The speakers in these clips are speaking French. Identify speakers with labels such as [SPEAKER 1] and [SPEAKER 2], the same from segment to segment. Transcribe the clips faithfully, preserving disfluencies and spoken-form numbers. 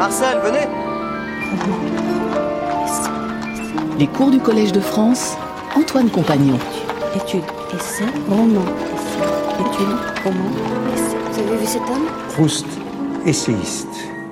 [SPEAKER 1] Marcel, venez.
[SPEAKER 2] Les cours du Collège de France, Antoine Compagnon.
[SPEAKER 3] Étude, essai, roman. Essai, étude, roman, essai. Vous avez vu cet homme ?
[SPEAKER 4] Proust, essayiste.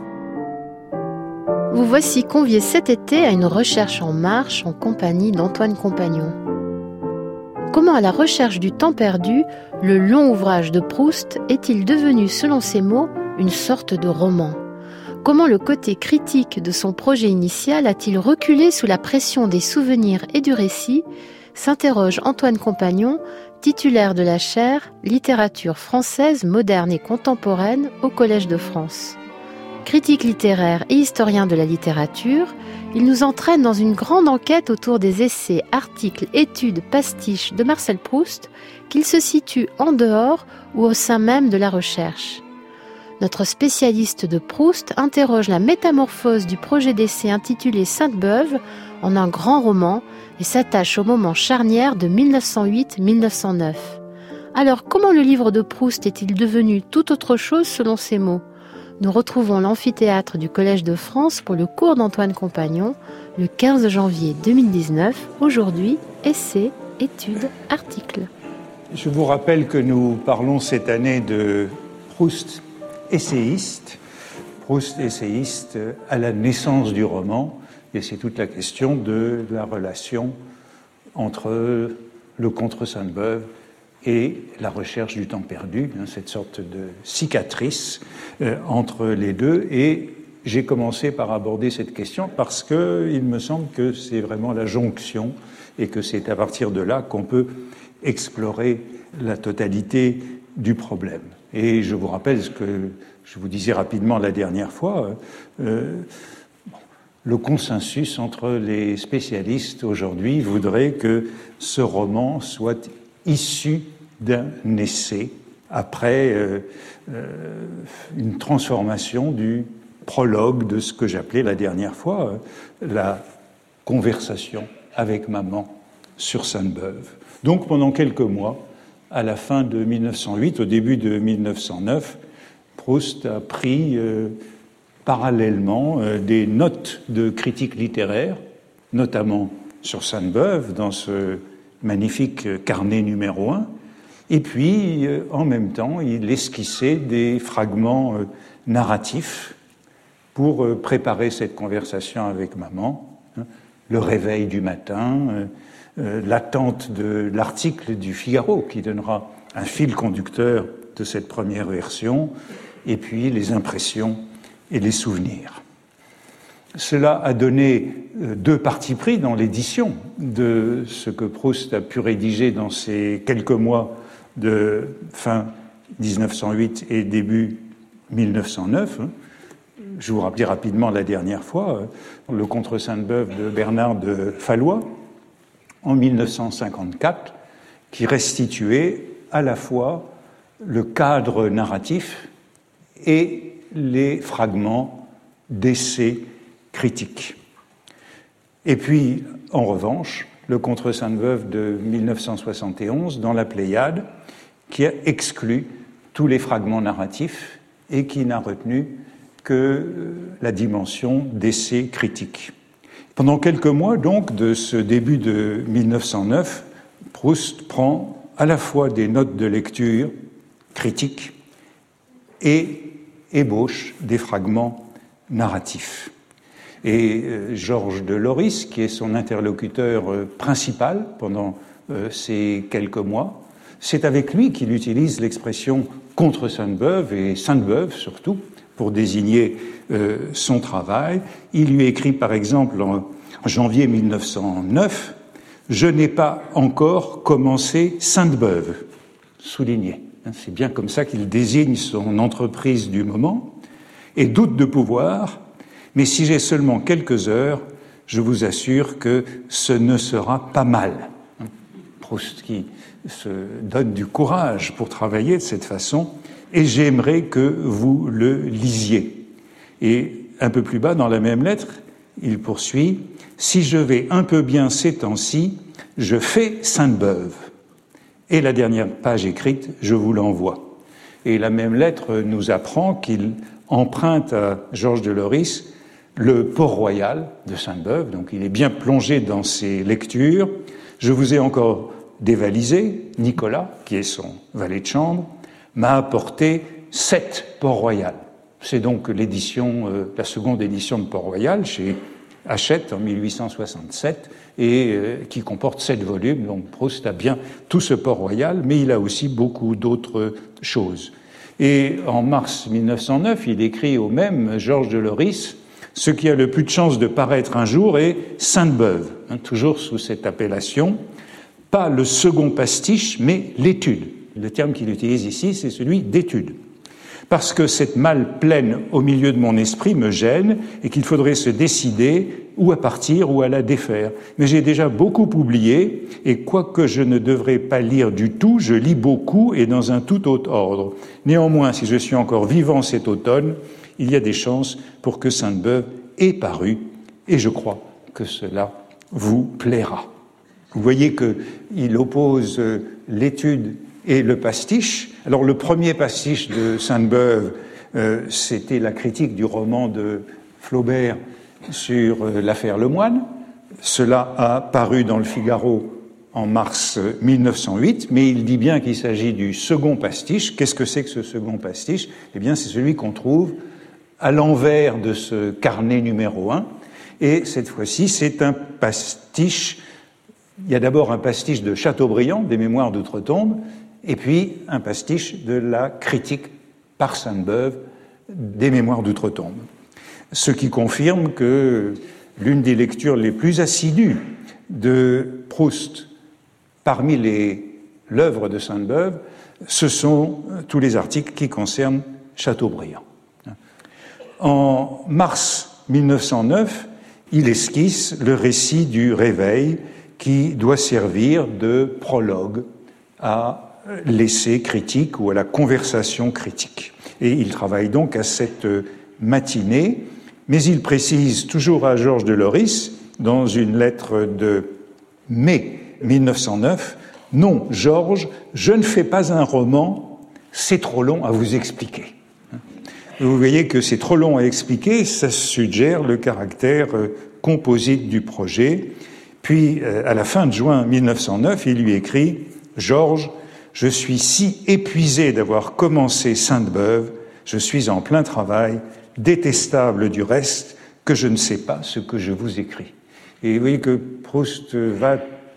[SPEAKER 5] Vous voici conviés cet été à une recherche en marche en compagnie d'Antoine Compagnon. Comment, à la recherche du temps perdu, le long ouvrage de Proust est-il devenu, selon ses mots, une sorte de roman ? Comment le côté critique de son projet initial a-t-il reculé sous la pression des souvenirs et du récit ? S'interroge Antoine Compagnon, titulaire de la chaire « Littérature française moderne et contemporaine » au Collège de France. Critique littéraire et historien de la littérature, il nous entraîne dans une grande enquête autour des essais, articles, études, pastiches de Marcel Proust, qu'il se situe en dehors ou au sein même de la recherche. Notre spécialiste de Proust interroge la métamorphose du projet d'essai intitulé Sainte-Beuve en un grand roman et s'attache au moment charnière de mille neuf cent huit à mille neuf cent neuf. Alors, comment le livre de Proust est-il devenu tout autre chose selon ses mots ? Nous retrouvons l'amphithéâtre du Collège de France pour le cours d'Antoine Compagnon le quinze janvier deux mille dix-neuf. Aujourd'hui, essais, études, articles.
[SPEAKER 4] Je vous rappelle que nous parlons cette année de Proust, essayiste. Proust, essayiste à la naissance du roman. Et c'est toute la question de la relation entre le Contre Sainte-Beuve et la recherche du temps perdu, hein, cette sorte de cicatrice euh, entre les deux. Et j'ai commencé par aborder cette question parce qu'il me semble que c'est vraiment la jonction et que c'est à partir de là qu'on peut explorer la totalité du problème. Et je vous rappelle ce que je vous disais rapidement la dernière fois, euh, le consensus entre les spécialistes aujourd'hui voudrait que ce roman soit issu d'un essai après euh, euh, une transformation du prologue de ce que j'appelais la dernière fois euh, la conversation avec maman sur Sainte-Beuve. Donc pendant quelques mois, à la fin de mille neuf cent huit, au début de mille neuf cent neuf, Proust a pris euh, parallèlement euh, des notes de critique littéraire, notamment sur Sainte-Beuve, dans ce magnifique carnet numéro un, et puis, euh, en même temps, il esquissait des fragments euh, narratifs pour euh, préparer cette conversation avec maman, hein, le réveil du matin, euh, euh, l'attente de l'article du Figaro qui donnera un fil conducteur de cette première version, et puis les impressions et les souvenirs. Cela a donné deux partis pris dans l'édition de ce que Proust a pu rédiger dans ces quelques mois de fin dix-neuf cent huit et début mille neuf cent neuf. Je vous rappelais rapidement la dernière fois le Contre Sainte-Beuve de Bernard de Fallois en mille neuf cent cinquante-quatre, qui restituait à la fois le cadre narratif et les fragments d'essais critiques. Et puis, en revanche, le Contre Sainte-Beuve de mille neuf cent soixante et onze, dans la Pléiade, qui a exclu tous les fragments narratifs et qui n'a retenu que la dimension d'essais critiques. Pendant quelques mois, donc, de ce début de mille neuf cent neuf, Proust prend à la fois des notes de lecture critiques et ébauche des fragments narratifs. Et euh, Georges de Loris, qui est son interlocuteur euh, principal pendant euh, ces quelques mois, c'est avec lui qu'il utilise l'expression « contre Sainte-Beuve » et « Sainte-Beuve » surtout, pour désigner euh, son travail. Il lui écrit par exemple en janvier mille neuf cent neuf « Je n'ai pas encore commencé Sainte-Beuve », souligné. C'est bien comme ça qu'il désigne son entreprise du moment, et doute de pouvoir, mais si j'ai seulement quelques heures, je vous assure que ce ne sera pas mal. Proust qui se donne du courage pour travailler de cette façon, et j'aimerais que vous le lisiez. Et un peu plus bas, dans la même lettre, il poursuit « Si je vais un peu bien ces temps-ci, je fais Sainte-Beuve. » Et la dernière page écrite, je vous l'envoie. Et la même lettre nous apprend qu'il emprunte à Georges de Loris le Port-Royal de Sainte-Beuve, donc il est bien plongé dans ses lectures. Je vous ai encore dévalisé. Nicolas, qui est son valet de chambre, m'a apporté sept Port-Royal. C'est donc l'édition, euh, la seconde édition de Port-Royal chez Hachette en mille huit cent soixante-sept et euh, qui comporte sept volumes. Donc Proust a bien tout ce Port-Royal, mais il a aussi beaucoup d'autres choses. Et en mars mille neuf cent neuf, il écrit au même Georges de Loris: ce qui a le plus de chances de paraître un jour est Sainte-Beuve, hein, toujours sous cette appellation, pas le second pastiche, mais l'étude. Le terme qu'il utilise ici, c'est celui d'étude. Parce que cette malle pleine au milieu de mon esprit me gêne et qu'il faudrait se décider ou à partir ou à la défaire. Mais j'ai déjà beaucoup oublié et quoique je ne devrais pas lire du tout, je lis beaucoup et dans un tout autre ordre. Néanmoins, si je suis encore vivant cet automne, il y a des chances pour que Sainte-Beuve ait paru et je crois que cela vous plaira. Vous voyez qu'il oppose l'étude et le pastiche. Alors le premier pastiche de Sainte-Beuve, euh, c'était la critique du roman de Flaubert sur euh, l'affaire Lemoine. Cela a paru dans le Figaro en mars mille neuf cent huit, mais il dit bien qu'il s'agit du second pastiche. Qu'est-ce que c'est que ce second pastiche? Eh bien, c'est celui qu'on trouve à l'envers de ce carnet numéro un. Et cette fois-ci, c'est un pastiche. Il y a d'abord un pastiche de Chateaubriand, des Mémoires d'Outre-Tombe, et puis un pastiche de la critique par Sainte-Beuve des Mémoires d'Outre-Tombe. Ce qui confirme que l'une des lectures les plus assidues de Proust parmi les, l'œuvre de Sainte-Beuve, ce sont tous les articles qui concernent Chateaubriand. En mars mille neuf cent neuf, il esquisse le récit du Réveil qui doit servir de prologue à l'essai critique ou à la conversation critique. Et il travaille donc à cette matinée, mais il précise toujours à Georges de Loris, dans une lettre de mai mille neuf cent neuf, « Non, Georges, je ne fais pas un roman, c'est trop long à vous expliquer. » Vous voyez que c'est trop long à expliquer, ça suggère le caractère composite du projet. Puis, à la fin de juin mille neuf cent neuf, il lui écrit « Georges, je suis si épuisé d'avoir commencé Sainte-Beuve, je suis en plein travail, détestable du reste, que je ne sais pas ce que je vous écris. » Et vous voyez que Proust va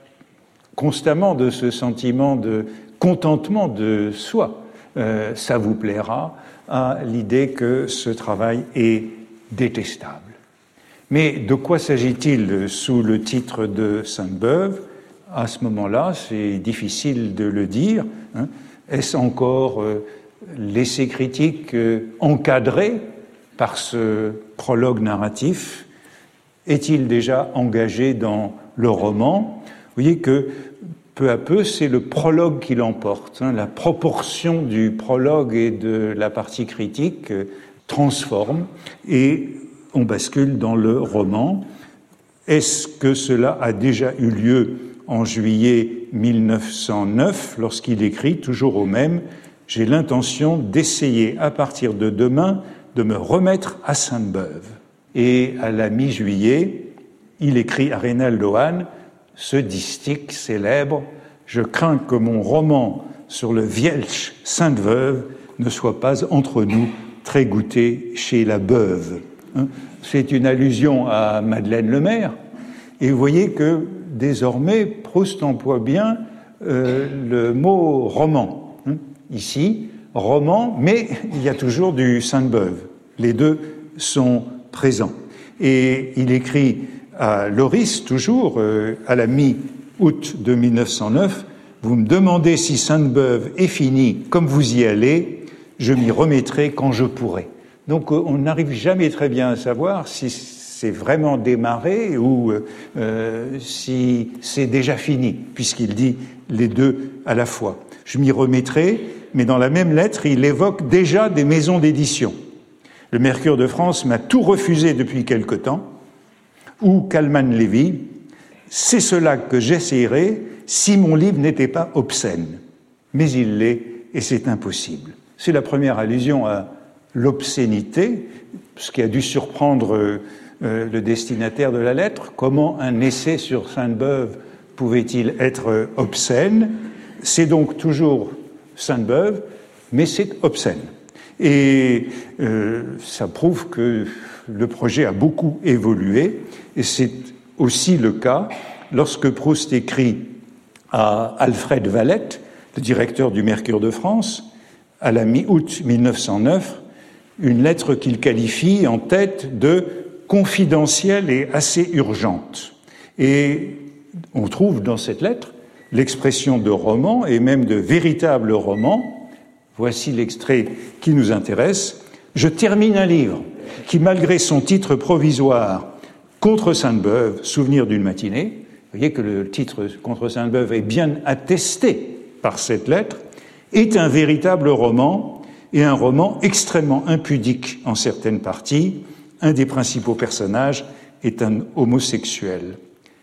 [SPEAKER 4] constamment de ce sentiment de contentement de soi. Euh, ça vous plaira, à l'idée que ce travail est détestable. Mais de quoi s'agit-il sous le titre de Sainte-Beuve? À ce moment-là, c'est difficile de le dire. Hein. Est-ce encore euh, l'essai critique euh, encadré par ce prologue narratif? Est-il déjà engagé dans le roman? Vous voyez que peu à peu, c'est le prologue qui l'emporte. Hein. La proportion du prologue et de la partie critique euh, transforme et on bascule dans le roman. Est-ce que cela a déjà eu lieu en juillet mille neuf cent neuf, lorsqu'il écrit, toujours au même, « J'ai l'intention d'essayer à partir de demain de me remettre à Sainte-Beuve ». Et à la mi-juillet, il écrit à Reynald Ohan ce distique célèbre « Je crains que mon roman sur le Vielch Sainte-Beuve ne soit pas entre nous très goûté chez la Beuve ». C'est une allusion à Madeleine Lemaire. Et vous voyez que désormais, Proust emploie bien euh, le mot roman. Ici, roman, mais il y a toujours du Sainte-Beuve. Les deux sont présents. Et il écrit à Loris, toujours, euh, à la mi-août de mille neuf cent neuf, « Vous me demandez si Sainte-Beuve est finie comme vous y allez, je m'y remettrai quand je pourrai. » Donc on n'arrive jamais très bien à savoir si c'est vraiment démarré ou euh, si c'est déjà fini, puisqu'il dit les deux à la fois. Je m'y remettrai, mais dans la même lettre, il évoque déjà des maisons d'édition. Le Mercure de France m'a tout refusé depuis quelque temps, ou Kalman Levy, c'est cela que j'essayerai si mon livre n'était pas obscène. Mais il l'est, et c'est impossible. C'est la première allusion à l'obscénité, ce qui a dû surprendre euh, le destinataire de la lettre. Comment un essai sur Sainte-Beuve pouvait-il être obscène? C'est donc toujours Sainte-Beuve, mais c'est obscène. Et euh, ça prouve que le projet a beaucoup évolué, et c'est aussi le cas lorsque Proust écrit à Alfred Valette, le directeur du Mercure de France, à la mi-août mille neuf cent neuf, une lettre qu'il qualifie en tête de confidentielle et assez urgente. Et on trouve dans cette lettre l'expression de roman et même de véritable roman. Voici l'extrait qui nous intéresse. « Je termine un livre qui, malgré son titre provisoire « Contre Sainte-Beuve, souvenir d'une matinée », vous voyez que le titre « Contre Sainte-Beuve » est bien attesté par cette lettre, est un véritable roman et un roman extrêmement impudique en certaines parties. Un des principaux personnages est un homosexuel.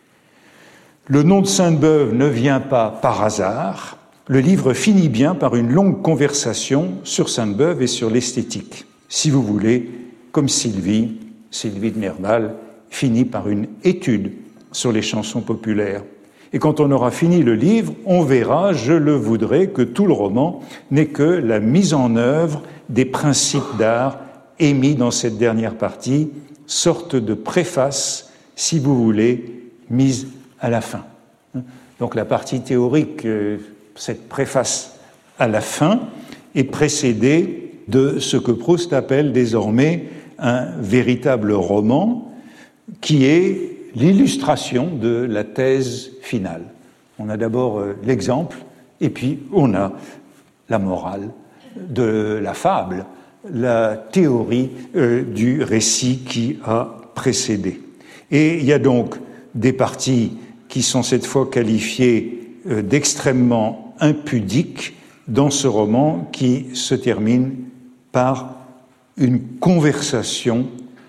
[SPEAKER 4] Le nom de Sainte-Beuve ne vient pas par hasard. Le livre finit bien par une longue conversation sur Sainte-Beuve et sur l'esthétique. Si vous voulez, comme Sylvie, Sylvie de Nerval, finit par une étude sur les chansons populaires. Et quand on aura fini le livre, on verra, je le voudrais, que tout le roman n'est que la mise en œuvre des principes d'art émis dans cette dernière partie, sorte de préface, si vous voulez, mise à la fin. Donc la partie théorique, cette préface à la fin, est précédée de ce que Proust appelle désormais un véritable roman, qui est l'illustration de la thèse finale. On a d'abord l'exemple, et puis on a la morale de la fable, la théorie euh, du récit qui a précédé. Et il y a donc des parties qui sont cette fois qualifiées euh, d'extrêmement impudiques dans ce roman qui se termine par une conversation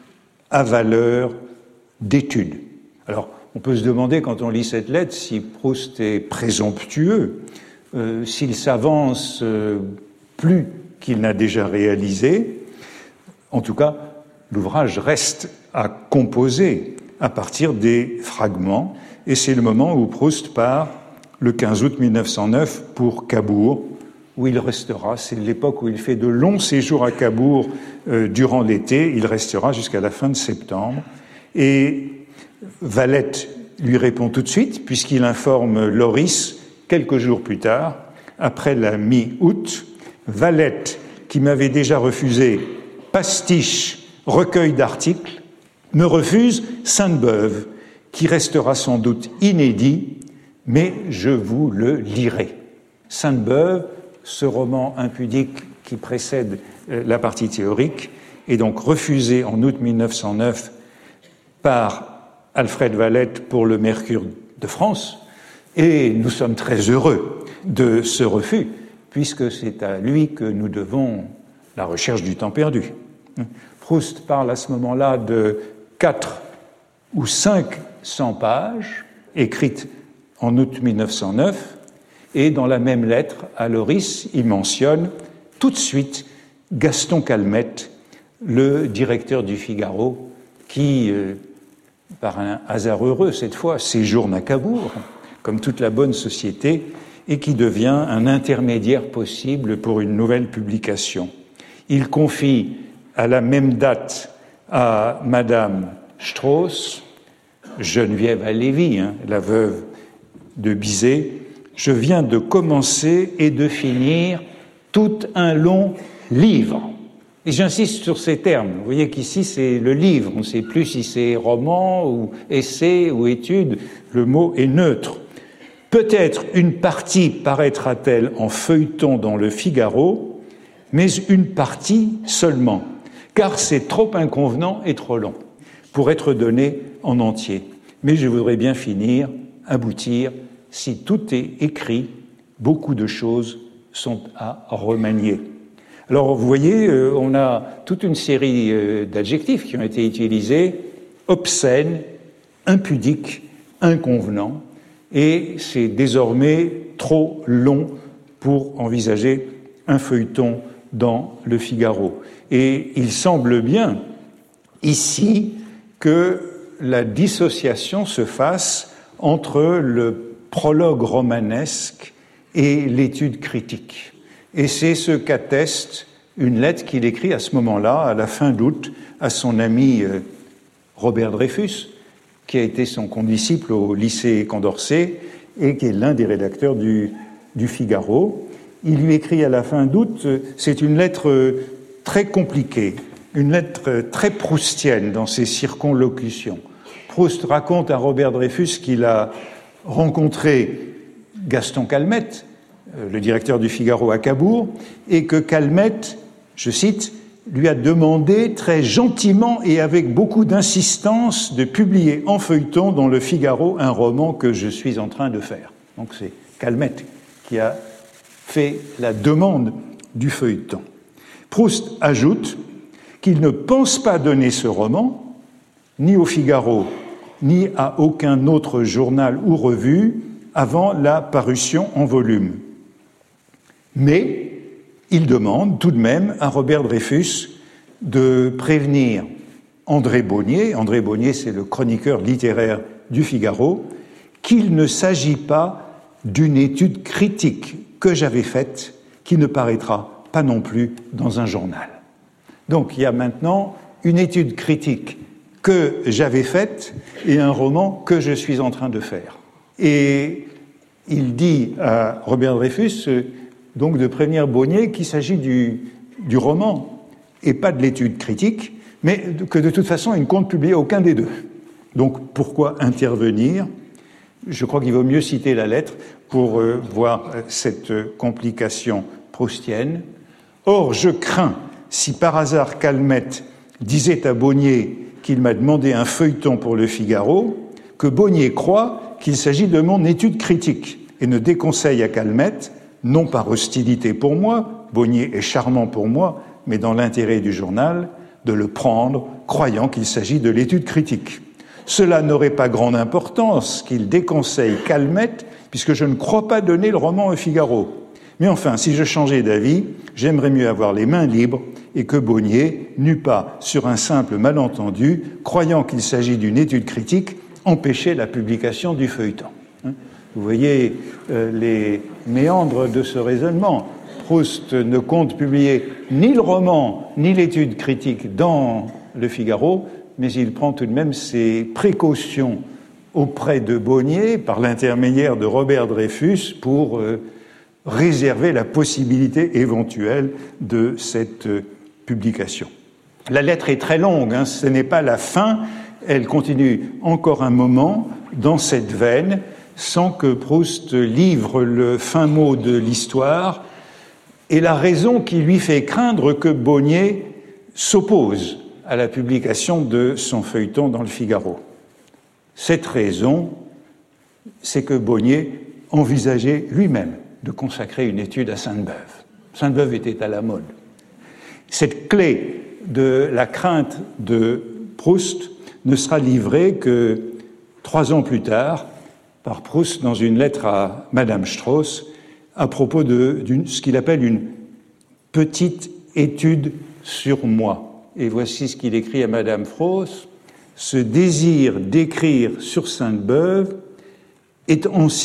[SPEAKER 4] à valeur d'étude. Alors, on peut se demander, quand on lit cette lettre, si Proust est présomptueux, euh, s'il s'avance euh, plus qu'il n'a déjà réalisé. En tout cas, l'ouvrage reste à composer à partir des fragments, et c'est le moment où Proust part, le quinze août mille neuf cent neuf, pour Cabourg, où il restera. C'est l'époque où il fait de longs séjours à Cabourg euh, durant l'été. Il restera jusqu'à la fin de septembre. Et Valette lui répond tout de suite, puisqu'il informe Loris quelques jours plus tard, après la mi-août. Valette, qui m'avait déjà refusé pastiche, recueil d'articles, me refuse Sainte-Beuve, qui restera sans doute inédit, mais je vous le lirai. Sainte-Beuve, ce roman impudique qui précède la partie théorique, est donc refusé en août mille neuf cent neuf par Alfred Valette pour le Mercure de France, et nous sommes très heureux de ce refus, puisque c'est à lui que nous devons la recherche du temps perdu. Proust parle à ce moment-là de quatre ou cinq cents pages, écrites en août mille neuf cent neuf, et dans la même lettre à Loris, il mentionne tout de suite Gaston Calmette, le directeur du Figaro, qui, euh, par un hasard heureux cette fois, séjourne à Cabourg, comme toute la bonne société, et qui devient un intermédiaire possible pour une nouvelle publication. Il confie à la même date à Madame Strauss, Geneviève Halévy, hein, la veuve de Bizet, « Je viens de commencer et de finir tout un long livre ». Et j'insiste sur ces termes. Vous voyez qu'ici, c'est le livre. On ne sait plus si c'est roman ou essai ou étude. Le mot est neutre. Peut-être une partie paraîtra-t-elle en feuilleton dans le Figaro, mais une partie seulement, car c'est trop inconvenant et trop long pour être donné en entier. Mais je voudrais bien finir, aboutir. Si tout est écrit, beaucoup de choses sont à remanier. Alors, vous voyez, euh, on a toute une série euh, d'adjectifs qui ont été utilisés, obscène, impudique, inconvenant, et c'est désormais trop long pour envisager un feuilleton dans le Figaro. Et il semble bien ici que la dissociation se fasse entre le prologue romanesque et l'étude critique. Et c'est ce qu'atteste une lettre qu'il écrit à ce moment-là, à la fin d'août, à son ami Robert Dreyfus, qui a été son condisciple au lycée Condorcet et qui est l'un des rédacteurs du, du Figaro. Il lui écrit à la fin d'août, c'est une lettre très compliquée, une lettre très proustienne dans ses circonlocutions. Proust raconte à Robert Dreyfus qu'il a rencontré Gaston Calmette, le directeur du Figaro à Cabourg, et que Calmette, je cite, lui a demandé très gentiment et avec beaucoup d'insistance de publier en feuilleton dans le Figaro un roman que je suis en train de faire. Donc c'est Calmette qui a fait la demande du feuilleton. Proust ajoute qu'il ne pense pas donner ce roman, ni au Figaro, ni à aucun autre journal ou revue, avant la parution en volume. Mais il demande tout de même à Robert Dreyfus de prévenir André Bonnier, André Bonnier c'est le chroniqueur littéraire du Figaro, qu'il ne s'agit pas d'une étude critique que j'avais faite, qui ne paraîtra pas non plus dans un journal. Donc il y a maintenant une étude critique que j'avais faite et un roman que je suis en train de faire. Et il dit à Robert Dreyfus donc de prévenir Bonnier qu'il s'agit du, du roman et pas de l'étude critique, mais que de toute façon il ne compte publier aucun des deux. Donc pourquoi intervenir ? Je crois qu'il vaut mieux citer la lettre pour euh, voir euh, cette complication proustienne. Or, je crains, si par hasard Calmette disait à Bonnier qu'il m'a demandé un feuilleton pour le Figaro, que Bonnier croit qu'il s'agit de mon étude critique et ne déconseille à Calmette, non par hostilité pour moi, Bonnier est charmant pour moi, mais dans l'intérêt du journal, de le prendre, croyant qu'il s'agit de l'étude critique. Cela n'aurait pas grande importance qu'il déconseille Calmette, puisque je ne crois pas donner le roman au Figaro. Mais enfin, si je changeais d'avis, j'aimerais mieux avoir les mains libres et que Bonnier n'eût pas, sur un simple malentendu, croyant qu'il s'agit d'une étude critique, empêché la publication du feuilleton. Vous voyez euh, les méandres de ce raisonnement. Proust ne compte publier ni le roman, ni l'étude critique dans le Figaro, mais il prend tout de même ses précautions auprès de Bonnier, par l'intermédiaire de Robert Dreyfus, pour euh, réserver la possibilité éventuelle de cette euh, publication. La lettre est très longue, hein, ce n'est pas la fin, elle continue encore un moment dans cette veine, sans que Proust livre le fin mot de l'histoire, et la raison qui lui fait craindre que Bonnier s'oppose à la publication de son feuilleton dans le Figaro. Cette raison, c'est que Bonnier envisageait lui-même de consacrer une étude à Sainte-Beuve. Sainte-Beuve était à la mode. Cette clé de la crainte de Proust ne sera livrée que trois ans plus tard, par Proust dans une lettre à Madame Strauss à propos de d'une, ce qu'il appelle une petite étude sur moi. Et voici ce qu'il écrit à Madame Strauss. « Ce désir d'écrire sur Sainte-Beuve est ancien. »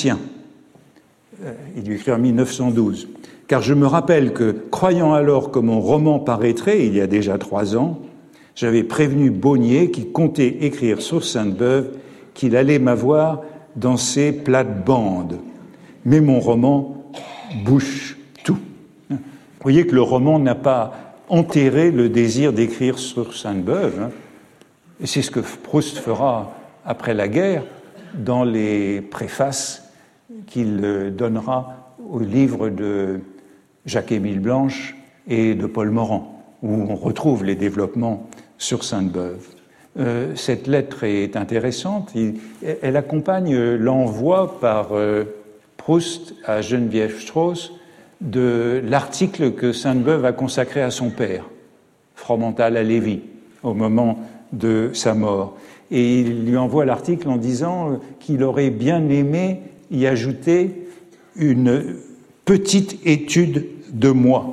[SPEAKER 4] Il lui écrit en mille neuf cent douze. « Car je me rappelle que, croyant alors que mon roman paraîtrait, il y a déjà trois ans, j'avais prévenu Bonnier, qui comptait écrire sur Sainte-Beuve, qu'il allait m'avoir dans ses plates-bandes. Mais mon roman bouche tout. » Vous voyez que le roman n'a pas enterré le désir d'écrire sur Sainte-Beuve, hein. Et c'est ce que Proust fera après la guerre dans les préfaces qu'il donnera au livre de Jacques-Émile Blanche et de Paul Morand, où on retrouve les développements sur Sainte-Beuve. Euh, cette lettre est intéressante. Il, elle accompagne l'envoi par euh, Proust à Geneviève Strauss de l'article que Sainte-Beuve a consacré à son père, Fromental à Lévy, au moment de sa mort. Et il lui envoie l'article en disant qu'il aurait bien aimé y ajouter une petite étude de moi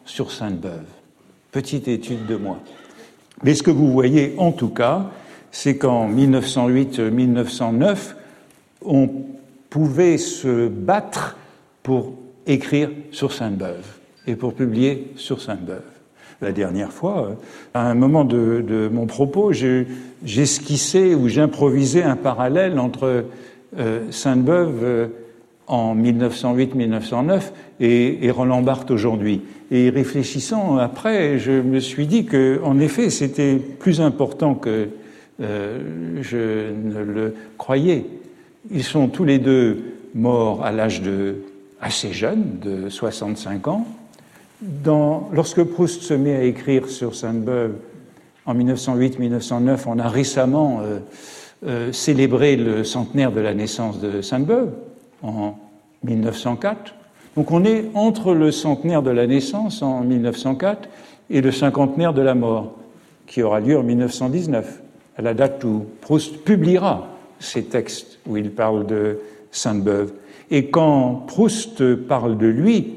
[SPEAKER 4] sur Sainte-Beuve. Petite étude de moi. Mais ce que vous voyez en tout cas, c'est qu'en mille neuf cent huit mille neuf cent neuf, on pouvait se battre pour écrire sur Sainte-Beuve et pour publier sur Sainte-Beuve. La dernière fois, à un moment de, de mon propos, j'esquissais ou j'improvisais un parallèle entre euh, Sainte-Beuve euh, en mille neuf cent huit mille neuf cent neuf et, et Roland Barthes aujourd'hui. Et réfléchissant après, je me suis dit que, en effet, c'était plus important que euh, je ne le croyais. Ils sont tous les deux morts à l'âge de assez jeune, de soixante-cinq ans. Dans, lorsque Proust se met à écrire sur Sainte-Beuve en mille neuf cent huit mille neuf cent neuf, on a récemment euh, euh, célébré le centenaire de la naissance de Sainte-Beuve en mille neuf cent quatre. Donc on est entre le centenaire de la naissance en mille neuf cent quatre et le cinquantenaire de la mort, qui aura lieu en mille neuf cent dix-neuf, à la date où Proust publiera ces textes où il parle de Sainte-Beuve. Et quand Proust parle de lui,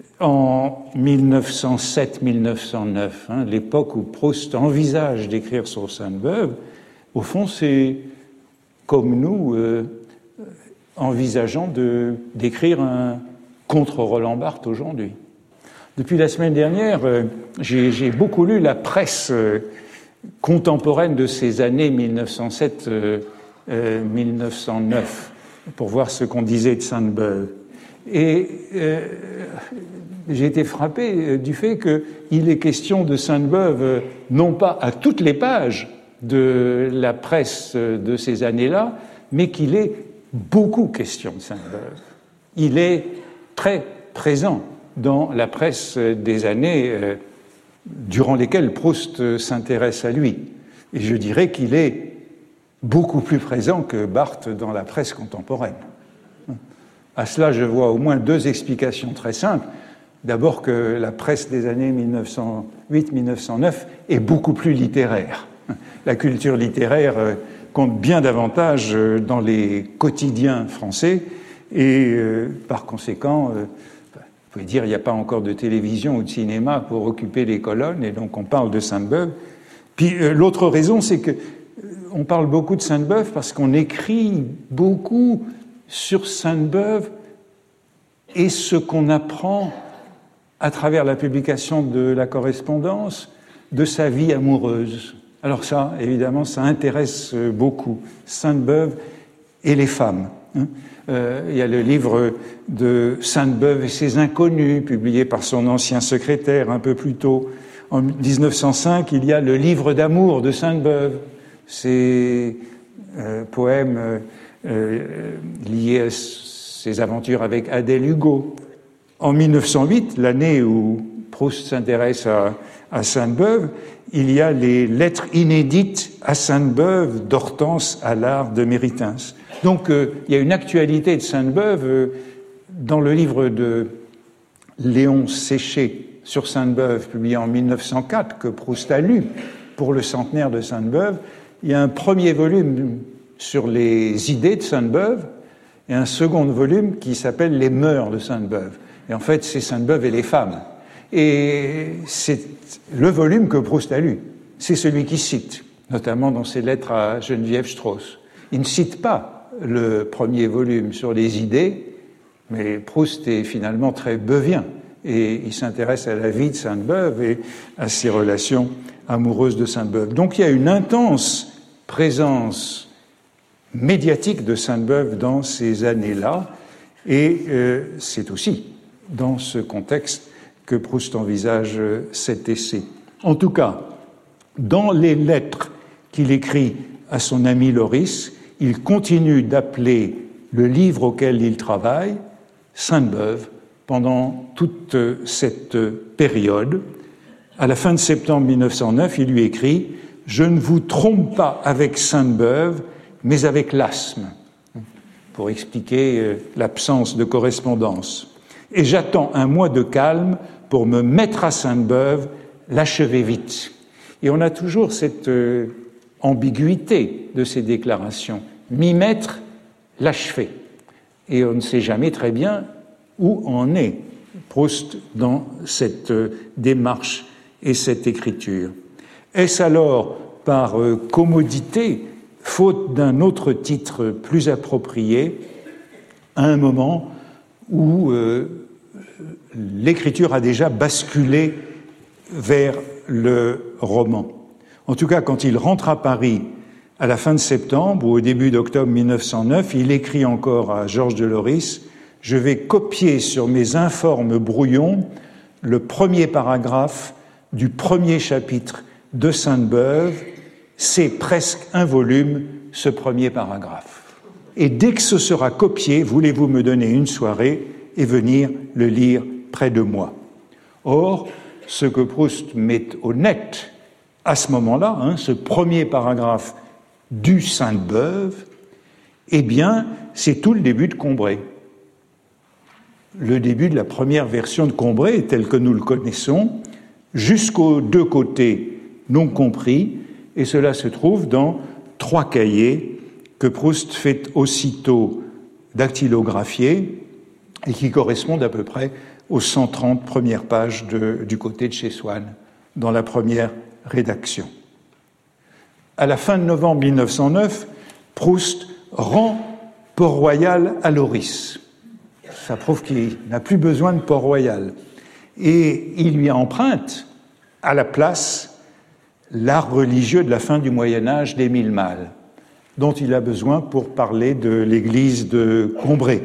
[SPEAKER 4] en mille neuf cent sept mille neuf cent neuf, hein, l'époque où Proust envisage d'écrire sur Sainte-Beuve, au fond, c'est comme nous euh, envisageant de, d'écrire un contre Roland Barthes aujourd'hui. Depuis la semaine dernière, euh, j'ai, j'ai beaucoup lu la presse euh, contemporaine de ces années mille neuf cent sept mille neuf cent neuf pour voir ce qu'on disait de Sainte-Beuve. Et euh, j'ai été frappé du fait qu'il est question de Sainte-Beuve non pas à toutes les pages de la presse de ces années-là, mais qu'il est beaucoup question de Sainte-Beuve. Il est très présent dans la presse des années euh, durant lesquelles Proust s'intéresse à lui. Et je dirais qu'il est beaucoup plus présent que Barthes dans la presse contemporaine. À cela, je vois au moins deux explications très simples. D'abord que la presse des années mille neuf cent huit mille neuf cent neuf est beaucoup plus littéraire. La culture littéraire compte bien davantage dans les quotidiens français et euh, par conséquent, euh, vous pouvez dire il n'y a pas encore de télévision ou de cinéma pour occuper les colonnes et donc on parle de Sainte-Beuve. Puis euh, l'autre raison, c'est que on parle beaucoup de Sainte-Beuve parce qu'on écrit beaucoup sur Sainte-Beuve et ce qu'on apprend à travers la publication de la correspondance de sa vie amoureuse. Alors ça, évidemment, ça intéresse beaucoup Sainte-Beuve et les femmes. Euh, il y a le livre de Sainte-Beuve et ses inconnus, publié par son ancien secrétaire un peu plus tôt. En dix-neuf cent cinq, il y a le livre d'amour de Sainte-Beuve. Ces euh, poèmes euh, euh, liés à ses aventures avec Adèle Hugo. En mille neuf cent huit, l'année où Proust s'intéresse à, à Sainte-Beuve, il y a les lettres inédites à Sainte-Beuve d'Hortense Allard de Méritens. Donc euh, il y a une actualité de Sainte-Beuve euh, dans le livre de Léon Séché sur Sainte-Beuve, publié en mille neuf cent quatre, que Proust a lu pour le centenaire de Sainte-Beuve. Il y a un premier volume sur les idées de Sainte-Beuve et un second volume qui s'appelle Les mœurs de Sainte-Beuve. Et en fait, c'est Sainte-Beuve et les femmes. Et c'est le volume que Proust a lu. C'est celui qui cite, notamment dans ses lettres à Geneviève Strauss. Il ne cite pas le premier volume sur les idées, mais Proust est finalement très beuvien. Et il s'intéresse à la vie de Sainte-Beuve et à ses relations amoureuses de Sainte-Beuve. Donc il y a une intense présence médiatique de Sainte-Beuve dans ces années-là, et euh, c'est aussi dans ce contexte que Proust envisage cet essai. En tout cas, dans les lettres qu'il écrit à son ami Loris, il continue d'appeler le livre auquel il travaille Sainte-Beuve pendant toute cette période. À la fin de septembre mille neuf cent neuf, il lui écrit « Je ne vous trompe pas avec Sainte-Beuve, mais avec l'asthme », pour expliquer l'absence de correspondance. « Et j'attends un mois de calme pour me mettre à Sainte-Beuve, l'achever vite. » Et on a toujours cette euh, ambiguïté de ces déclarations. M'y mettre, l'achever. Et on ne sait jamais très bien où en est Proust dans cette démarche et cette écriture. Est-ce alors par commodité, faute d'un autre titre plus approprié, à un moment où euh, l'écriture a déjà basculé vers le roman? En tout cas, quand il rentre à Paris à la fin de septembre ou au début d'octobre mille neuf cent neuf, il écrit encore à Georges de Loris « Je vais copier sur mes informes brouillons le premier paragraphe du premier chapitre de Sainte-Beuve. C'est presque un volume, ce premier paragraphe. Et dès que ce sera copié, voulez-vous me donner une soirée et venir le lire près de moi ?» Or, ce que Proust met au net à ce moment-là, hein, ce premier paragraphe du Sainte-Beuve, eh bien, c'est tout le début de Combray. Le début de la première version de Combray, tel que nous le connaissons, jusqu'aux deux côtés non compris, et cela se trouve dans trois cahiers que Proust fait aussitôt dactylographier et qui correspondent à peu près aux cent trente premières pages de, du côté de chez Swann, dans la première rédaction. À la fin de novembre mille neuf cent neuf, Proust rend Port-Royal à Loris. Ça prouve qu'il n'a plus besoin de Port-Royal. Et il lui emprunte à la place l'art religieux de la fin du Moyen-Âge d'Émile Malle, dont il a besoin pour parler de l'église de Combray.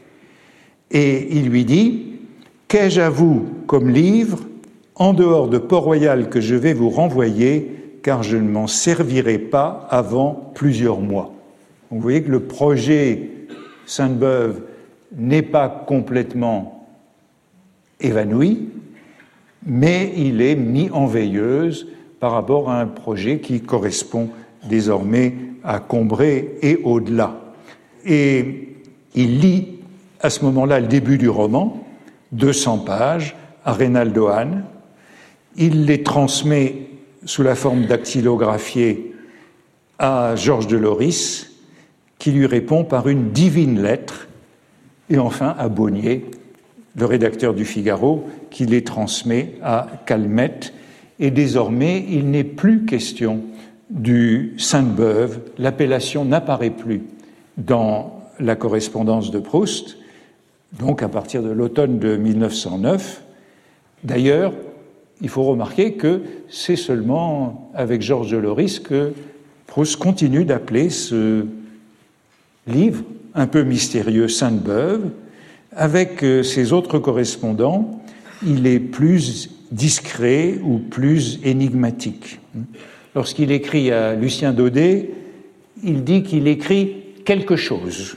[SPEAKER 4] Et il lui dit « Qu'ai-je à vous comme livre, en dehors de Port-Royal que je vais vous renvoyer, car je ne m'en servirai pas avant plusieurs mois. » Donc vous voyez que le projet Sainte-Beuve n'est pas complètement évanoui, mais il est mis en veilleuse par rapport à un projet qui correspond désormais à Combray et au-delà. Et il lit à ce moment-là le début du roman, deux cents pages, à Reynaldo Hahn. Il les transmet sous la forme dactylographiée à Georges de Loris, qui lui répond par une divine lettre, et enfin à Bonnier, le rédacteur du Figaro, qui les transmet à Calmette. Et désormais, il n'est plus question du Sainte-Beuve, l'appellation n'apparaît plus dans la correspondance de Proust, donc à partir de l'automne de mille neuf cent neuf. D'ailleurs, il faut remarquer que c'est seulement avec Georges de Loris que Proust continue d'appeler ce livre un peu mystérieux Sainte-Beuve. Avec ses autres correspondants, il est plus discret ou plus énigmatique. Lorsqu'il écrit à Lucien Daudet, il dit qu'il écrit quelque chose.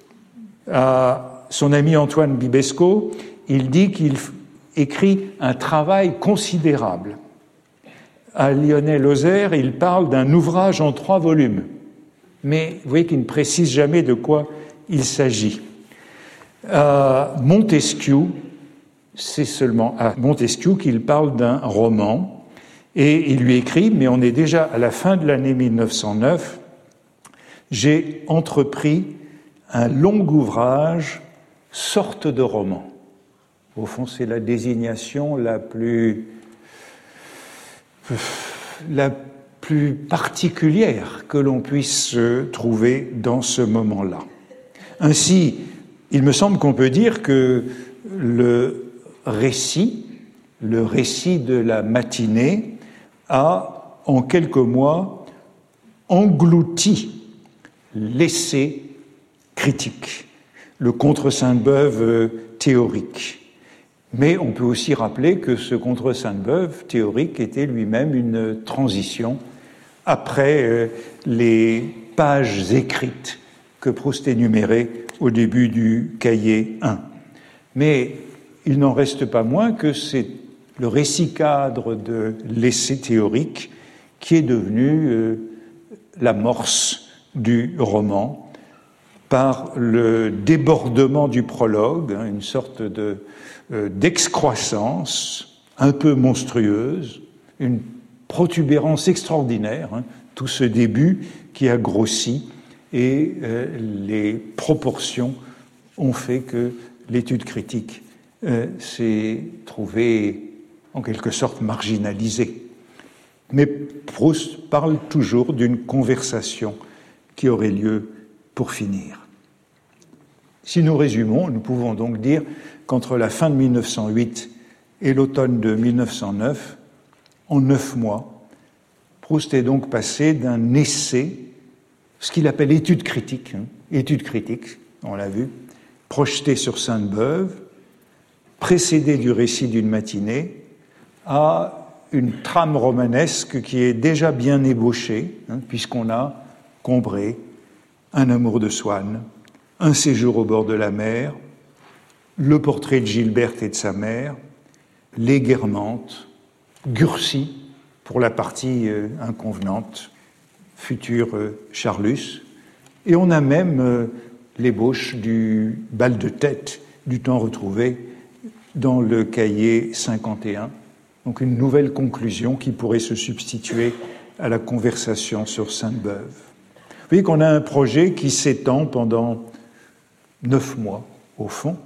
[SPEAKER 4] À son ami Antoine Bibesco, il dit qu'il écrit un travail considérable. À Lionel Ozer, il parle d'un ouvrage en trois volumes. Mais vous voyez qu'il ne précise jamais de quoi il s'agit. À Montesquieu, c'est seulement à Montesquieu qu'il parle d'un roman, et il lui écrit, mais on est déjà à la fin de l'année mille neuf cent neuf, « J'ai entrepris un long ouvrage, sorte de roman ». Au fond, c'est la désignation la plus, la plus particulière que l'on puisse trouver dans ce moment-là. Ainsi, il me semble qu'on peut dire que le récit, le récit de la matinée, a, en quelques mois, englouti l'essai critique, le contre Sainte-Beuve théorique. Mais on peut aussi rappeler que ce contre Sainte-Beuve théorique était lui-même une transition après les pages écrites que Proust énumérait au début du cahier un. Mais il n'en reste pas moins que c'est le récit cadre de l'essai théorique qui est devenu euh, l'amorce du roman par le débordement du prologue, hein, une sorte de, euh, d'excroissance un peu monstrueuse, une protubérance extraordinaire, hein, tout ce début qui a grossi et euh, les proportions ont fait que l'étude critique euh, s'est trouvé en quelque sorte marginalisé. Mais Proust parle toujours d'une conversation qui aurait lieu pour finir. Si nous résumons, nous pouvons donc dire qu'entre la fin de mille neuf cent huit et l'automne de mille neuf cent neuf, en neuf mois, Proust est donc passé d'un essai, ce qu'il appelle étude critique, hein, étude critique, on l'a vu, projeté sur Sainte-Beuve, précédé du récit d'une matinée, à une trame romanesque qui est déjà bien ébauchée, hein, puisqu'on a Combray, Un amour de Swann, Un séjour au bord de la mer, le portrait de Gilberte et de sa mère, Les Guermantes, Gurcy, pour la partie euh, inconvenante, futur euh, Charlus, et on a même euh, l'ébauche du bal de tête du temps retrouvé dans le cahier cinquante et un, donc une nouvelle conclusion qui pourrait se substituer à la conversation sur Sainte-Beuve. Vous voyez qu'on a un projet qui s'étend pendant neuf mois, au fond.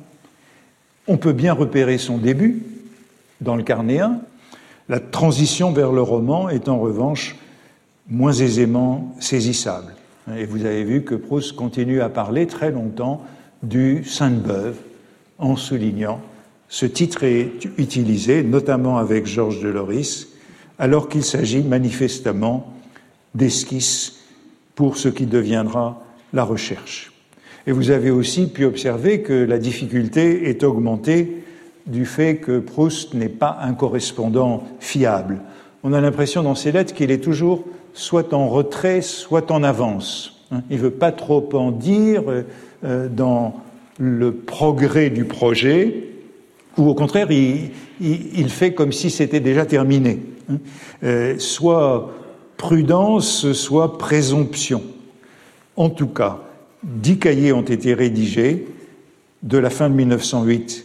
[SPEAKER 4] On peut bien repérer son début dans le carnet un. La transition vers le roman est en revanche moins aisément saisissable. Et vous avez vu que Proust continue à parler très longtemps du Sainte-Beuve en soulignant. Ce titre est utilisé, notamment avec Georges de Loris, alors qu'il s'agit manifestement d'esquisses pour ce qui deviendra la recherche. Et vous avez aussi pu observer que la difficulté est augmentée du fait que Proust n'est pas un correspondant fiable. On a l'impression dans ses lettres qu'il est toujours soit en retrait, soit en avance. Il ne veut pas trop en dire dans le progrès du projet, ou au contraire, il, il, il fait comme si c'était déjà terminé. Euh, soit prudence, soit présomption. En tout cas, dix cahiers ont été rédigés de la fin de mille neuf cent huit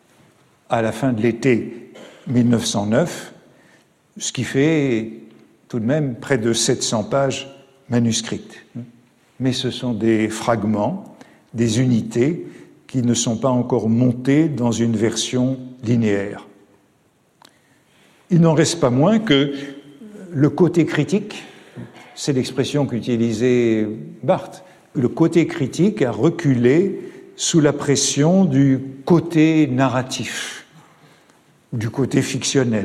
[SPEAKER 4] à la fin de l'été mille neuf cent neuf, ce qui fait tout de même près de sept cents pages manuscrites. Mais ce sont des fragments, des unités qui ne sont pas encore montés dans une version linéaire. Il n'en reste pas moins que le côté critique, c'est l'expression qu'utilisait Barthes, le côté critique a reculé sous la pression du côté narratif, du côté fictionnel.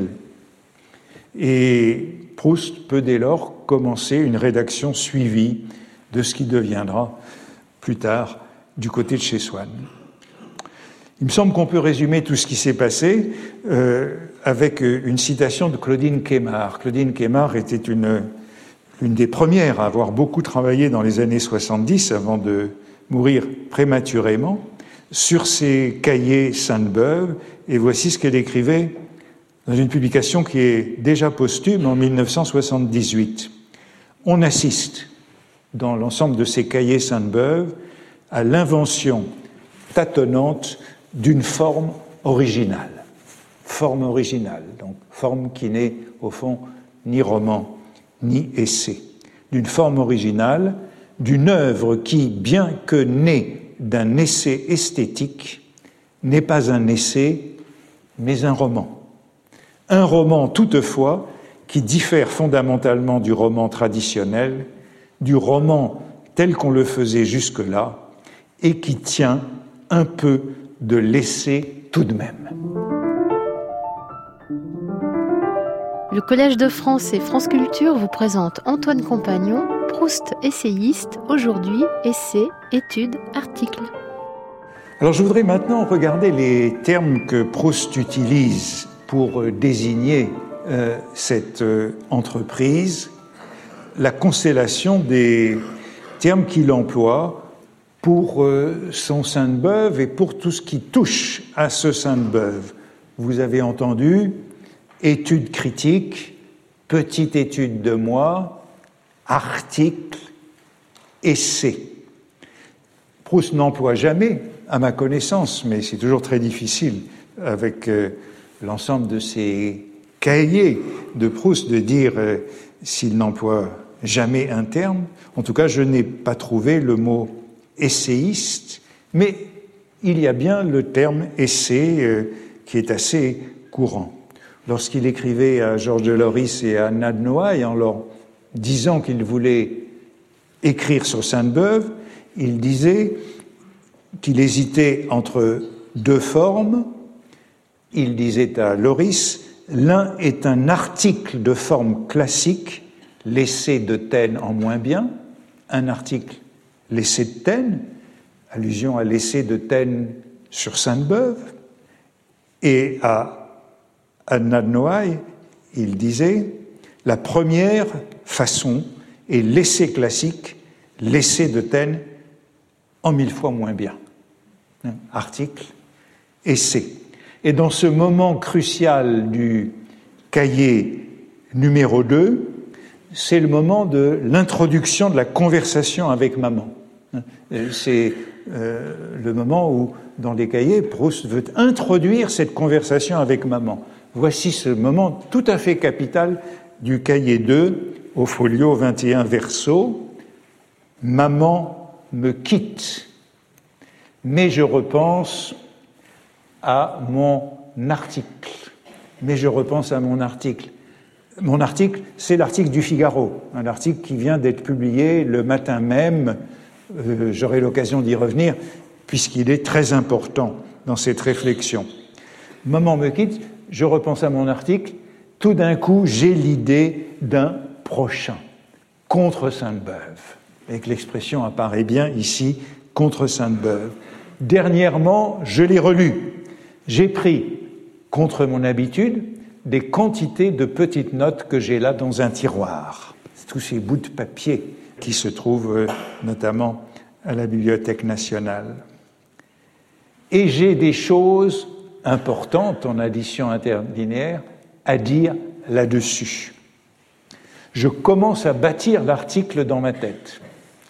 [SPEAKER 4] Et Proust peut dès lors commencer une rédaction suivie de ce qui deviendra plus tard du côté de chez Swann. Il me semble qu'on peut résumer tout ce qui s'est passé euh, avec une citation de Claudine Quémard. Claudine Quémard était une, une des premières à avoir beaucoup travaillé dans les années soixante-dix, avant de mourir prématurément, sur ses cahiers Sainte-Beuve, et voici ce qu'elle écrivait dans une publication qui est déjà posthume en mille neuf cent soixante-dix-huit. On assiste, dans l'ensemble de ces cahiers Sainte-Beuve, à l'invention tâtonnante d'une forme originale. Forme originale, donc forme qui n'est au fond ni roman ni essai. D'une forme originale, d'une œuvre qui, bien que née d'un essai esthétique, n'est pas un essai, mais un roman. Un roman, toutefois, qui diffère fondamentalement du roman traditionnel, du roman tel qu'on le faisait jusque-là, et qui tient un peu de l'essai tout de même.
[SPEAKER 5] Le Collège de France et France Culture vous présente Antoine Compagnon, Proust essayiste, aujourd'hui, essais, études, articles.
[SPEAKER 4] Alors je voudrais maintenant regarder les termes que Proust utilise pour désigner euh, cette euh, entreprise, la constellation des termes qu'il emploie pour euh, son Sainte-Beuve et pour tout ce qui touche à ce Sainte-Beuve. Vous avez entendu étude critique, petite étude de moi, article, essai. Proust n'emploie jamais, à ma connaissance, mais c'est toujours très difficile avec euh, l'ensemble de ces cahiers de Proust de dire euh, s'il n'emploie jamais un terme. En tout cas, je n'ai pas trouvé le mot essayiste, mais il y a bien le terme essai euh, qui est assez courant. Lorsqu'il écrivait à Georges de Loris et à Anna de Noailles en leur disant qu'il voulait écrire sur Sainte-Beuve, il disait qu'il hésitait entre deux formes. Il disait à Loris, l'un est un article de forme classique, l'essai de Taine en moins bien, un article l'essai de Taine, allusion à l'essai de Taine sur Sainte-Beuve, et à Anna de Noailles, il disait, la première façon est l'essai classique, l'essai de Taine en mille fois moins bien. Article, essai. Et dans ce moment crucial du cahier numéro deux, c'est le moment de l'introduction de la conversation avec maman. C'est euh, le moment où, dans les cahiers, Proust veut introduire cette conversation avec maman. Voici ce moment tout à fait capital du cahier deux, au folio vingt et un verso. « Maman me quitte, mais je repense à mon article. Mais je repense à mon article. Mon article, c'est l'article du Figaro, un article qui vient d'être publié le matin même. Euh, j'aurai l'occasion d'y revenir, puisqu'il est très important dans cette réflexion. Maman me quitte, je repense à mon article. Tout d'un coup, j'ai l'idée d'un prochain, contre Sainte-Beuve. Et que l'expression apparaît bien ici, contre Sainte-Beuve. Dernièrement, je l'ai relu. J'ai pris, contre mon habitude, des quantités de petites notes que j'ai là dans un tiroir. Tous ces bouts de papier qui se trouvent notamment à la Bibliothèque nationale. Et j'ai des choses importantes en addition interlinéaire à dire là-dessus. Je commence à bâtir l'article dans ma tête.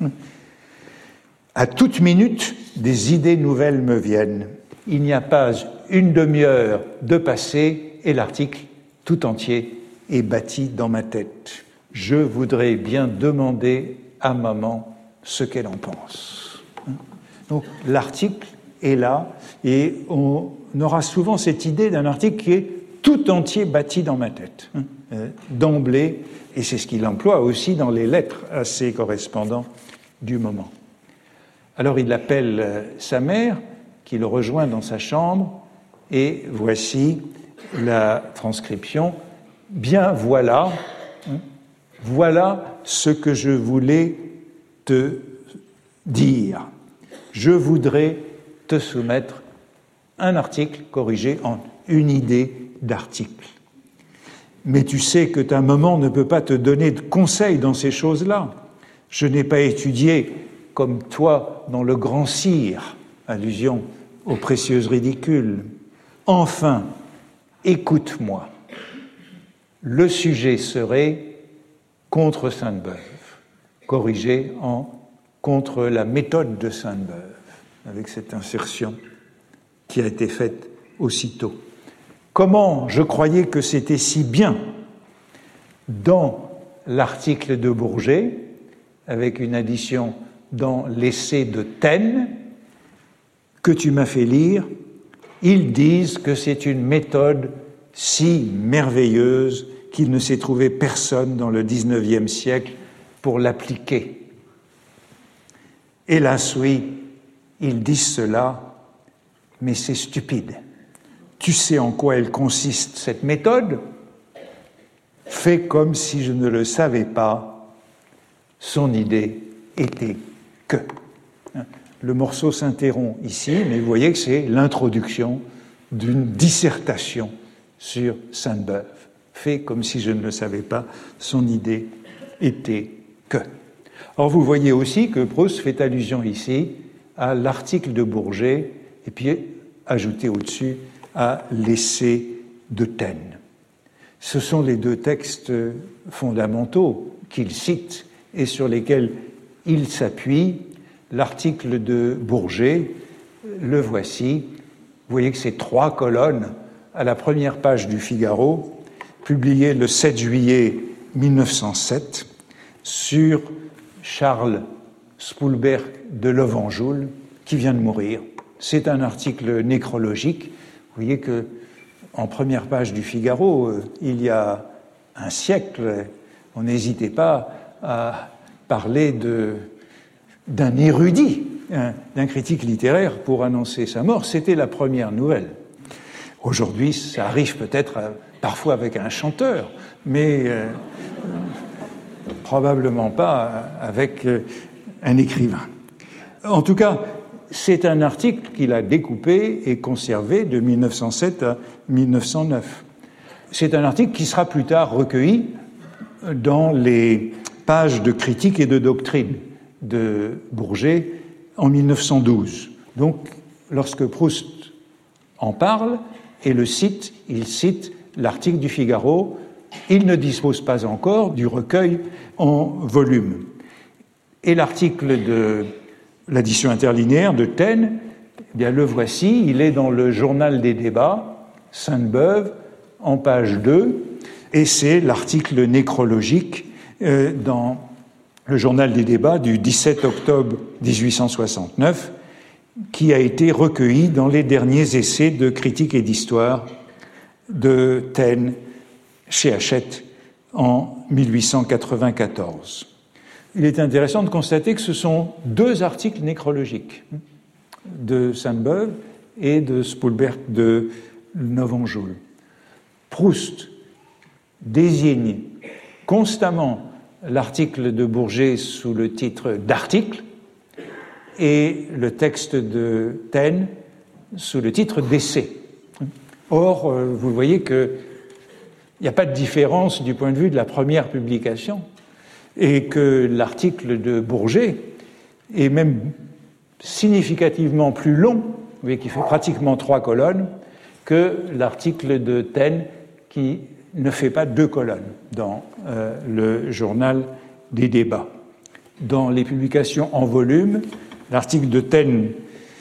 [SPEAKER 4] À toute minute, des idées nouvelles me viennent. Il n'y a pas une demi-heure de passé et l'article tout entier est bâti dans ma tête. Je voudrais bien demander à maman ce qu'elle en pense. Donc l'article est là et on aura souvent cette idée d'un article qui est tout entier bâti dans ma tête, d'emblée, et c'est ce qu'il emploie aussi dans les lettres à ses correspondants du moment. Alors il appelle sa mère, qui le rejoint dans sa chambre, et voici la transcription. Bien voilà, voilà ce que je voulais te dire. Je voudrais te soumettre un article corrigé en une idée d'article. Mais tu sais que ta maman ne peut pas te donner de conseils dans ces choses-là. Je n'ai pas étudié comme toi dans le grand cire, allusion aux précieuses ridicules. Enfin, écoute-moi. Le sujet serait contre Sainte-Beuve, corrigé en contre la méthode de Sainte-Beuve, avec cette insertion qui a été faite aussitôt. Comment je croyais que c'était si bien dans l'article de Bourget, avec une addition dans l'essai de Taine, que tu m'as fait lire, ils disent que c'est une méthode si merveilleuse qu'il ne s'est trouvé personne dans le dix-neuvième siècle pour l'appliquer. Hélas, oui, ils disent cela, mais c'est stupide. Tu sais en quoi elle consiste, cette méthode ? Fais comme si je ne le savais pas. Son idée était que. Le morceau s'interrompt ici, mais vous voyez que c'est l'introduction d'une dissertation sur Sainte-Beuve. Fais comme si je ne le savais pas. Son idée était que. Or, vous voyez aussi que Proust fait allusion ici à l'article de Bourget, et puis ajouté au-dessus à l'essai de Taine. Ce sont les deux textes fondamentaux qu'il cite et sur lesquels il s'appuie. L'article de Bourget, le voici. Vous voyez que c'est trois colonnes à la première page du Figaro, publié le sept juillet mille neuf cent sept, sur Charles Spoulberg de Lovenjoul, qui vient de mourir C'est un article nécrologique. Vous voyez que en première page du Figaro, euh, il y a un siècle, on n'hésitait pas à parler de, d'un érudit, hein, d'un critique littéraire pour annoncer sa mort. C'était la première nouvelle. Aujourd'hui, ça arrive peut-être à, parfois avec un chanteur, mais euh, probablement pas avec euh, un écrivain. En tout cas, c'est un article qu'il a découpé et conservé de mille neuf cent sept à mille neuf cent neuf. C'est un article qui sera plus tard recueilli dans les pages de critique et de doctrine de Bourget en mille neuf cent douze. Donc, lorsque Proust en parle et le cite, il cite l'article du Figaro. Il ne dispose pas encore du recueil en volume. Et l'article de l'édition interlinéaire de Taine, eh bien le voici, il est dans le journal des débats, Sainte-Beuve, en page deux, et c'est l'article nécrologique euh, dans le journal des débats du dix-sept octobre dix-huit cent soixante-neuf, qui a été recueilli dans les derniers essais de critique et d'histoire de Taine chez Hachette en mille huit cent quatre-vingt-quatorze. Il est intéressant de constater que ce sont deux articles nécrologiques de Sainte-Beuve et de Spoelberg de Novenjoul. Proust désigne constamment l'article de Bourget sous le titre d'article et le texte de Taine sous le titre d'essai. Or, vous voyez qu'il n'y a pas de différence du point de vue de la première publication et que l'article de Bourget est même significativement plus long, vous voyez qu'il fait pratiquement trois colonnes, que l'article de Taine qui ne fait pas deux colonnes dans euh, le journal des débats. Dans les publications en volume, l'article de Taine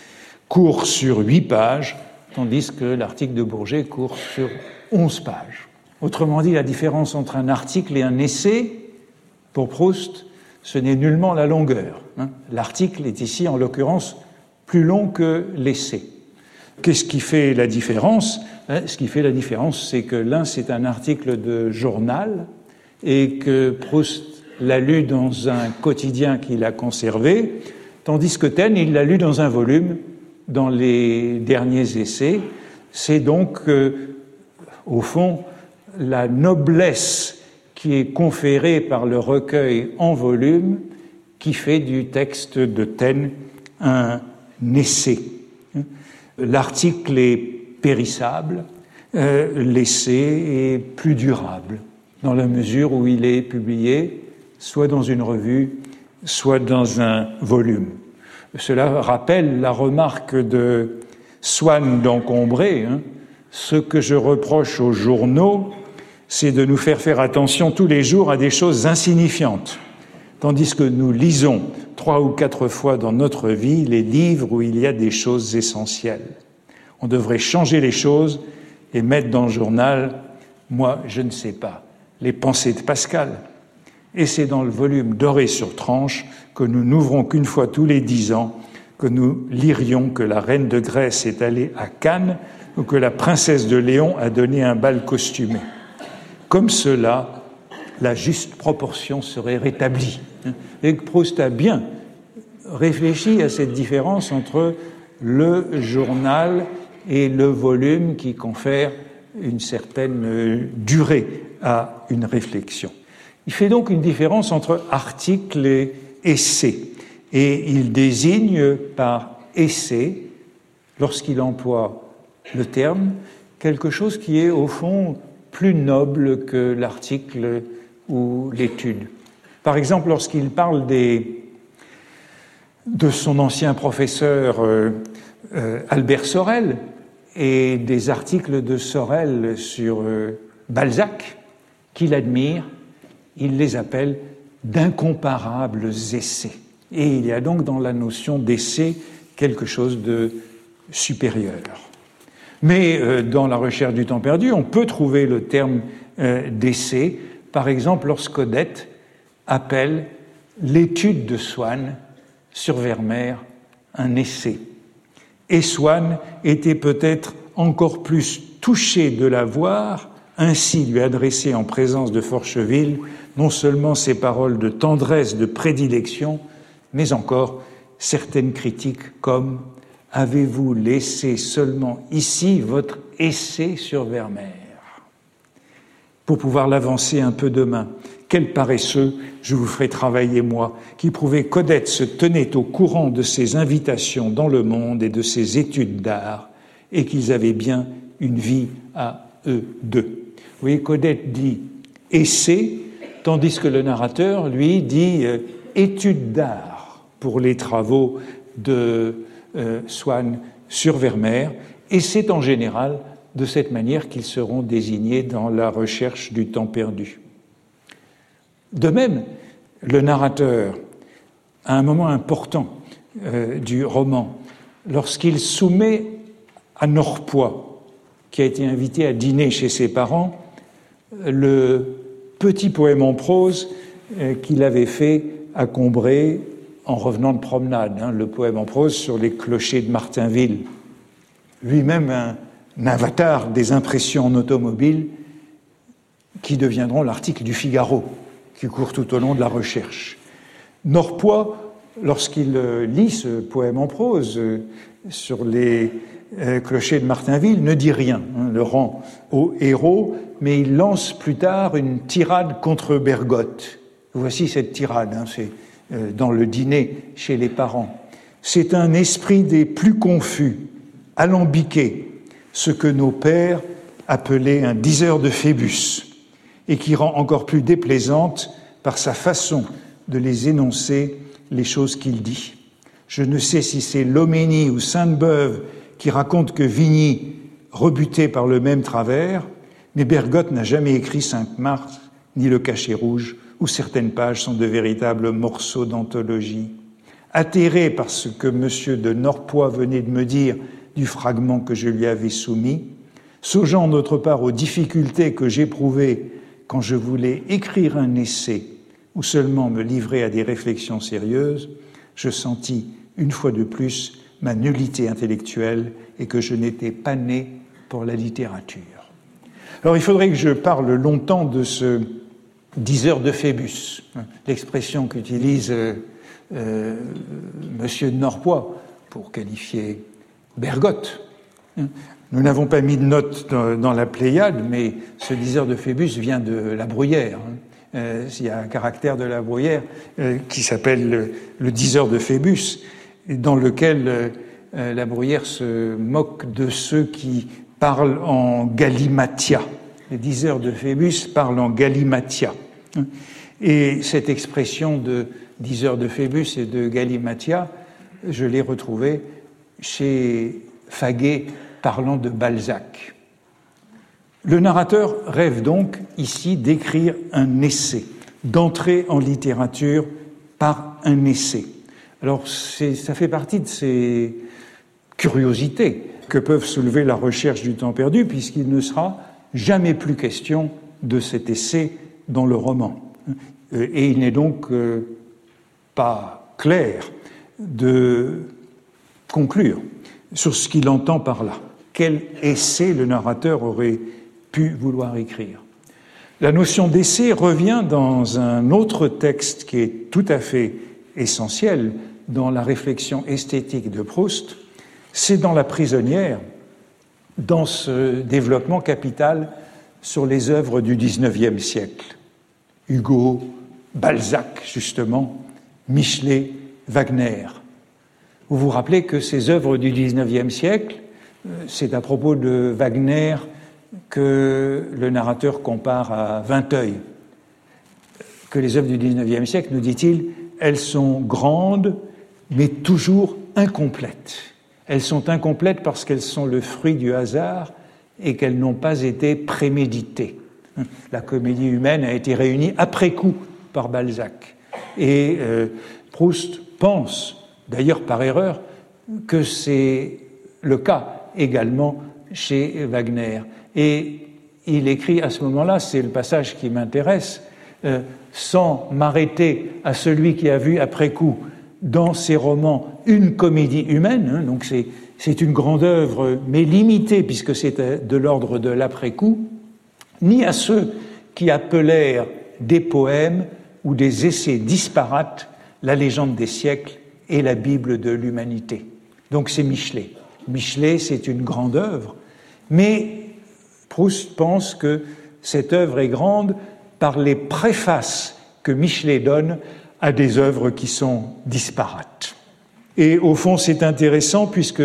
[SPEAKER 4] court sur huit pages, tandis que l'article de Bourget court sur onze pages. Autrement dit, la différence entre un article et un essai, pour Proust, ce n'est nullement la longueur. Hein. L'article est ici, en l'occurrence, plus long que l'essai. Qu'est-ce qui fait la différence ? Ce qui fait la différence, c'est que l'un, c'est un article de journal et que Proust l'a lu dans un quotidien qu'il a conservé, tandis que Taine, il l'a lu dans un volume, dans les derniers essais. C'est donc, euh, au fond, la noblesse qui est conférée par le recueil en volume qui fait du texte de Taine un essai. L'article est périssable, euh, l'essai est plus durable, dans la mesure où il est publié soit dans une revue, soit dans un volume. Cela rappelle la remarque de Swann d'Encombré, hein, « Ce que je reproche aux journaux, c'est de nous faire faire attention tous les jours à des choses insignifiantes, tandis que nous lisons trois ou quatre fois dans notre vie les livres où il y a des choses essentielles. On devrait changer les choses et mettre dans le journal, moi je ne sais pas, les pensées de Pascal. Et c'est dans le volume Doré sur tranche que nous n'ouvrons qu'une fois tous les dix ans, que nous lirions que la reine de Grèce est allée à Cannes ou que la princesse de Léon a donné un bal costumé. Comme cela, la juste proportion serait rétablie. » Et Proust a bien réfléchi à cette différence entre le journal et le volume qui confère une certaine durée à une réflexion. Il fait donc une différence entre article et essai. Et il désigne par essai, lorsqu'il emploie le terme, quelque chose qui est au fond plus noble que l'article ou l'étude. Par exemple, lorsqu'il parle des, de son ancien professeur euh, euh, Albert Sorel et des articles de Sorel sur euh, Balzac, qu'il admire, il les appelle d'incomparables essais. Et il y a donc dans la notion d'essai quelque chose de supérieur. Mais euh, dans la recherche du temps perdu, on peut trouver le terme euh, d'essai, par exemple lorsqu'Odette appelle l'étude de Swann sur Vermeer un essai. et Swann était peut-être encore plus touché de la voir ainsi lui adresser en présence de Forcheville non seulement ces paroles de tendresse, de prédilection, mais encore certaines critiques comme « Avez-vous laissé seulement ici votre essai sur Vermeer ?» Pour pouvoir l'avancer un peu demain, quel paresseux, je vous ferai travailler moi, qui prouvait qu'Odette se tenait au courant de ses invitations dans le monde et de ses études d'art, et qu'ils avaient bien une vie à eux deux. Vous voyez qu'Odette dit « essai », tandis que le narrateur, lui, dit euh, « études d'art » pour les travaux de euh, Swann sur Vermeer, et c'est en général de cette manière qu'ils seront désignés dans la recherche du temps perdu. De même, le narrateur, à un moment important euh, du roman, lorsqu'il soumet à Norpois, qui a été invité à dîner chez ses parents, le petit poème en prose euh, qu'il avait fait à Combray en revenant de promenade, hein, le poème en prose sur les clochers de Martinville, lui-même un, un avatar des impressions en automobile qui deviendront l'article du Figaro, qui court tout au long de la recherche. Norpois, lorsqu'il lit ce poème en prose euh, sur les euh, clochers de Martinville, ne dit rien, hein, le rend au héros, mais il lance plus tard une tirade contre Bergotte. Voici cette tirade, hein, c'est euh, dans le dîner chez les parents. C'est un esprit des plus confus, alambiqué, ce que nos pères appelaient un diseur de Phébus, et qui rend encore plus déplaisante par sa façon de les énoncer les choses qu'il dit. Je ne sais si c'est Loménie ou Sainte-Beuve qui raconte que Vigny, rebuté par le même travers, mais Bergotte n'a jamais écrit Cinq-Mars ni Le Cachet rouge, où certaines pages sont de véritables morceaux d'anthologie. Atterré par ce que M. de Norpois venait de me dire du fragment que je lui avais soumis, songeant d'autre part aux difficultés que j'éprouvais quand je voulais écrire un essai ou seulement me livrer à des réflexions sérieuses, je sentis une fois de plus ma nullité intellectuelle et que je n'étais pas né pour la littérature. Alors il faudrait que je parle longtemps de ce diseur de Phébus, l'expression qu'utilise euh, euh, M. de Norpois pour qualifier Bergotte. Nous n'avons pas mis de note dans, dans la Pléiade, mais ce diseur de Phébus vient de La Bruyère. Euh, il y a un caractère de La Bruyère euh, qui s'appelle le, le diseur de Phébus, dans lequel euh, La Bruyère se moque de ceux qui parlent en galimatia. Les diseurs de Phébus parlent en galimatia. Et cette expression de diseur de Phébus et de galimatia, je l'ai retrouvée chez Faguet parlant de Balzac. Le narrateur rêve donc ici d'écrire un essai, d'entrer en littérature par un essai. Alors c'est, ça fait partie de ces curiosités que peuvent soulever la recherche du temps perdu, puisqu'il ne sera jamais plus question de cet essai dans le roman. Et il n'est donc euh, pas clair de conclure sur ce qu'il entend par là. Quel essai le narrateur aurait pu vouloir écrire? La notion d'essai revient dans un autre texte qui est tout à fait essentiel dans la réflexion esthétique de Proust, c'est dans La Prisonnière, dans ce développement capital sur les œuvres du dix-neuvième siècle. Hugo, Balzac, justement, Michelet, Wagner. Vous vous rappelez que ces œuvres du dix-neuvième siècle, c'est à propos de Wagner que le narrateur compare à Vinteuil, que les œuvres du dix-neuvième siècle, nous dit-il, elles sont grandes, mais toujours incomplètes. Elles sont incomplètes parce qu'elles sont le fruit du hasard et qu'elles n'ont pas été préméditées. La comédie humaine a été réunie après coup par Balzac. Et euh, Proust pense, d'ailleurs par erreur, que c'est le cas également chez Wagner. Et il écrit à ce moment-là, c'est le passage qui m'intéresse, euh, sans m'arrêter à celui qui a vu après coup dans ses romans une comédie humaine, hein, donc c'est c'est une grande œuvre, mais limitée, puisque c'est de l'ordre de l'après-coup, ni à ceux qui appelèrent des poèmes ou des essais disparates la légende des siècles et la Bible de l'humanité. Donc c'est Michelet. Michelet, c'est une grande œuvre, mais Proust pense que cette œuvre est grande par les préfaces que Michelet donne à des œuvres qui sont disparates. Et au fond, c'est intéressant puisque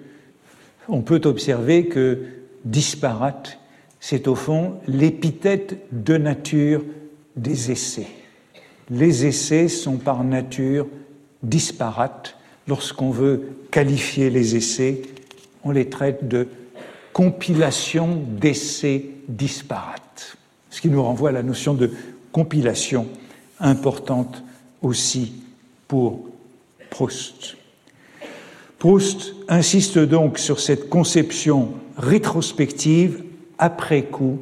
[SPEAKER 4] on peut observer que disparate, c'est au fond l'épithète de nature des essais. Les essais sont par nature disparates. Lorsqu'on veut qualifier les essais, on les traite de compilation d'essais disparates. Ce qui nous renvoie à la notion de compilation importante aussi pour Proust. Proust insiste donc sur cette conception rétrospective, après coup,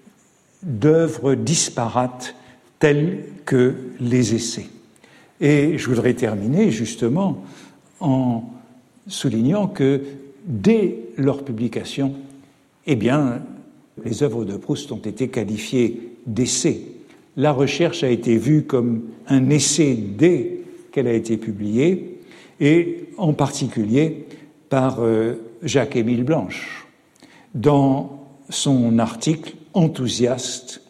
[SPEAKER 4] d'œuvres disparates telles que les essais. Et je voudrais terminer justement en soulignant que dès leur publication, eh bien, les œuvres de Proust ont été qualifiées d'essais. La recherche a été vue comme un essai dès qu'elle a été publiée, et en particulier par euh, Jacques-Émile Blanche, dans son article enthousiaste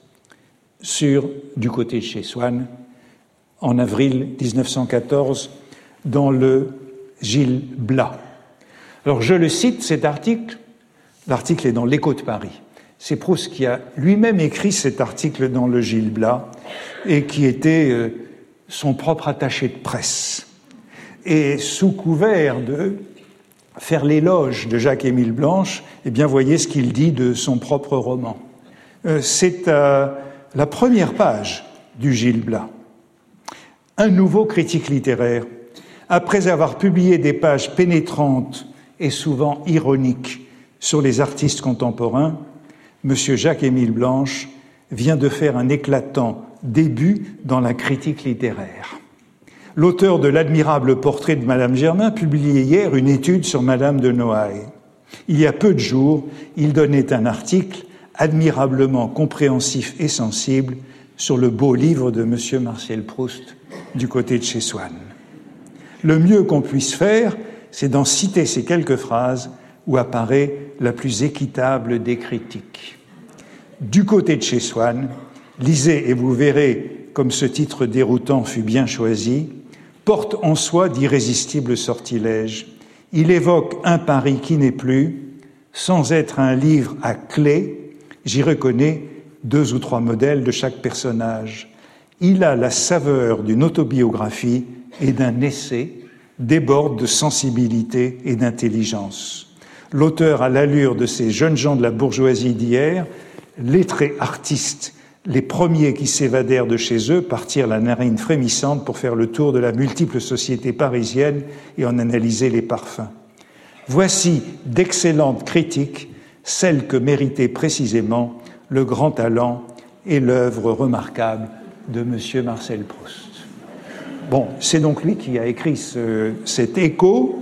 [SPEAKER 4] sur Du côté de chez Swann, en avril dix-neuf cent quatorze, dans le Gil Blas. Alors je le cite, cet article, l'article est dans l'Écho de Paris. C'est Proust qui a lui-même écrit cet article dans le Gil Blas et qui était euh, son propre attaché de presse. Et sous couvert de faire l'éloge de Jacques-Émile Blanche, eh bien, voyez ce qu'il dit de son propre roman. Euh, c'est à la première page du Gil Blas. Un nouveau critique littéraire, après avoir publié des pages pénétrantes et souvent ironiques sur les artistes contemporains, M. Jacques-Émile Blanche vient de faire un éclatant début dans la critique littéraire. L'auteur de l'admirable portrait de Madame Germain publiait hier une étude sur Madame de Noailles. Il y a peu de jours, il donnait un article admirablement compréhensif et sensible sur le beau livre de M. Marcel Proust, Du côté de chez Swann. Le mieux qu'on puisse faire, c'est d'en citer ces quelques phrases où apparaît la plus équitable des critiques. Du côté de chez Swann, lisez et vous verrez comme ce titre déroutant fut bien choisi, porte en soi d'irrésistibles sortilèges. Il évoque un Paris qui n'est plus, sans être un livre à clé, j'y reconnais deux ou trois modèles de chaque personnage. Il a la saveur d'une autobiographie et d'un essai, déborde de sensibilité et d'intelligence. L'auteur a l'allure de ces jeunes gens de la bourgeoisie d'hier, lettrés artistes, les premiers qui s'évadèrent de chez eux partirent la narine frémissante pour faire le tour de la multiple société parisienne et en analyser les parfums. Voici d'excellentes critiques, celles que méritait précisément le grand talent et l'œuvre remarquable de M. Marcel Proust. Bon, c'est donc lui qui a écrit ce, cet écho,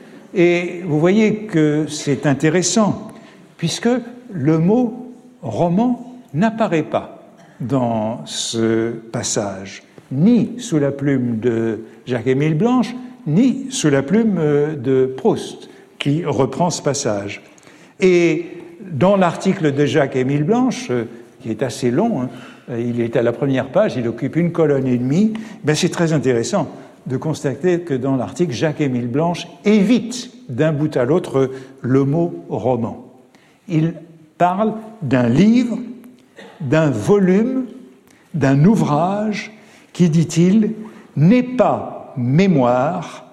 [SPEAKER 4] et vous voyez que c'est intéressant, puisque le mot roman n'apparaît pas dans ce passage, ni sous la plume de Jacques-Émile Blanche, ni sous la plume de Proust, qui reprend ce passage. Et dans l'article de Jacques-Émile Blanche, qui est assez long, hein, il est à la première page, il occupe une colonne et demie, ben c'est très intéressant de constater que dans l'article, Jacques-Émile Blanche évite d'un bout à l'autre le mot roman. Il parle d'un livre, d'un volume, d'un ouvrage qui, dit-il, n'est pas mémoire,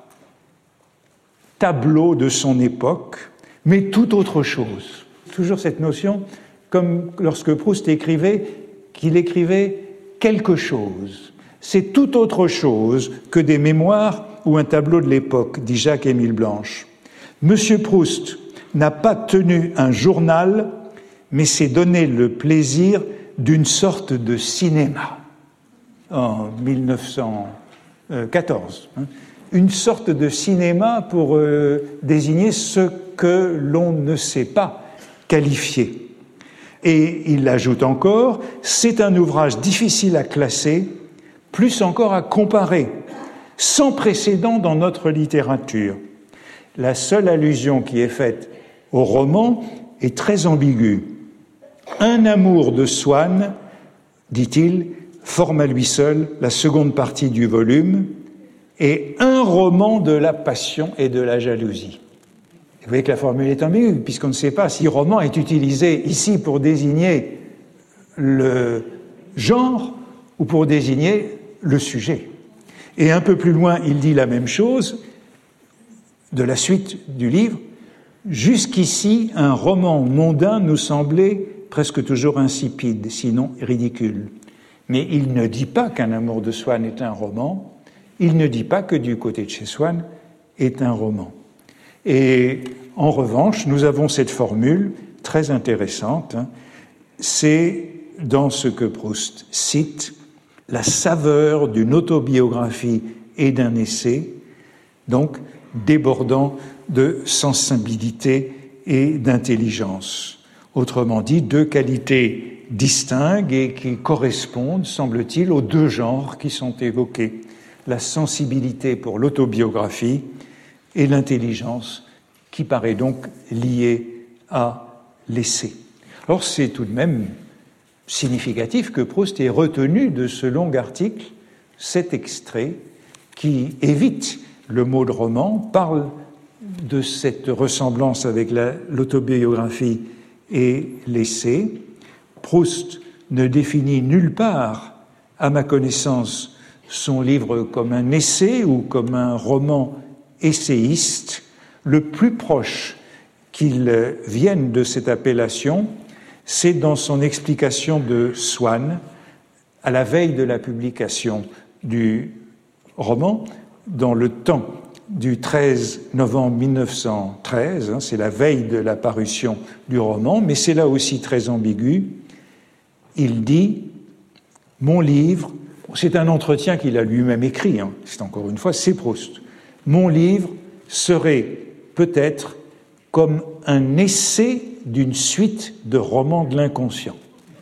[SPEAKER 4] tableau de son époque, mais tout autre chose. Toujours cette notion, comme lorsque Proust écrivait, qu'il écrivait quelque chose. C'est tout autre chose que des mémoires ou un tableau de l'époque, dit Jacques-Émile Blanche. Monsieur Proust n'a pas tenu un journal, mais s'est donné le plaisir d'une sorte de cinéma en mille neuf cent quatorze. une sorte de cinéma pour euh, désigner ce que l'on ne sait pas qualifier. Et il ajoute encore, c'est un ouvrage difficile à classer, plus encore à comparer, sans précédent dans notre littérature. La seule allusion qui est faite au roman est très ambiguë. Un amour de Swann, dit-il, forme à lui seul la seconde partie du volume, et un roman de la passion et de la jalousie. Vous voyez que la formule est ambiguë, puisqu'on ne sait pas si roman est utilisé ici pour désigner le genre ou pour désigner le sujet. Et un peu plus loin, il dit la même chose de la suite du livre. Jusqu'ici, un roman mondain nous semblait presque toujours insipide, sinon ridicule. Mais il ne dit pas qu'un amour de Swann est un roman, il ne dit pas que du côté de chez Swann est un roman. Et en revanche, nous avons cette formule très intéressante, hein, c'est dans ce que Proust cite, la saveur d'une autobiographie et d'un essai, donc débordant de sensibilité et d'intelligence. Autrement dit, deux qualités distinctes et qui correspondent, semble-t-il, aux deux genres qui sont évoqués, la sensibilité pour l'autobiographie et l'intelligence qui paraît donc liée à l'essai. Alors c'est tout de même significatif que Proust ait retenu de ce long article cet extrait qui évite le mot de roman, parle de cette ressemblance avec la, l'autobiographie et l'essai. Proust ne définit nulle part, à ma connaissance, son livre comme un essai ou comme un roman essayiste. Le plus proche qu'il vienne de cette appellation, c'est dans son explication de Swann, à la veille de la publication du roman, dans le Temps du treize novembre mille neuf cent treize, hein, c'est la veille de la parution du roman, mais c'est là aussi très ambigu. Il dit « Mon livre », c'est un entretien qu'il a lui-même écrit, hein, c'est encore une fois, c'est Proust, « Mon livre serait peut-être comme un essai d'une suite de romans de l'inconscient. »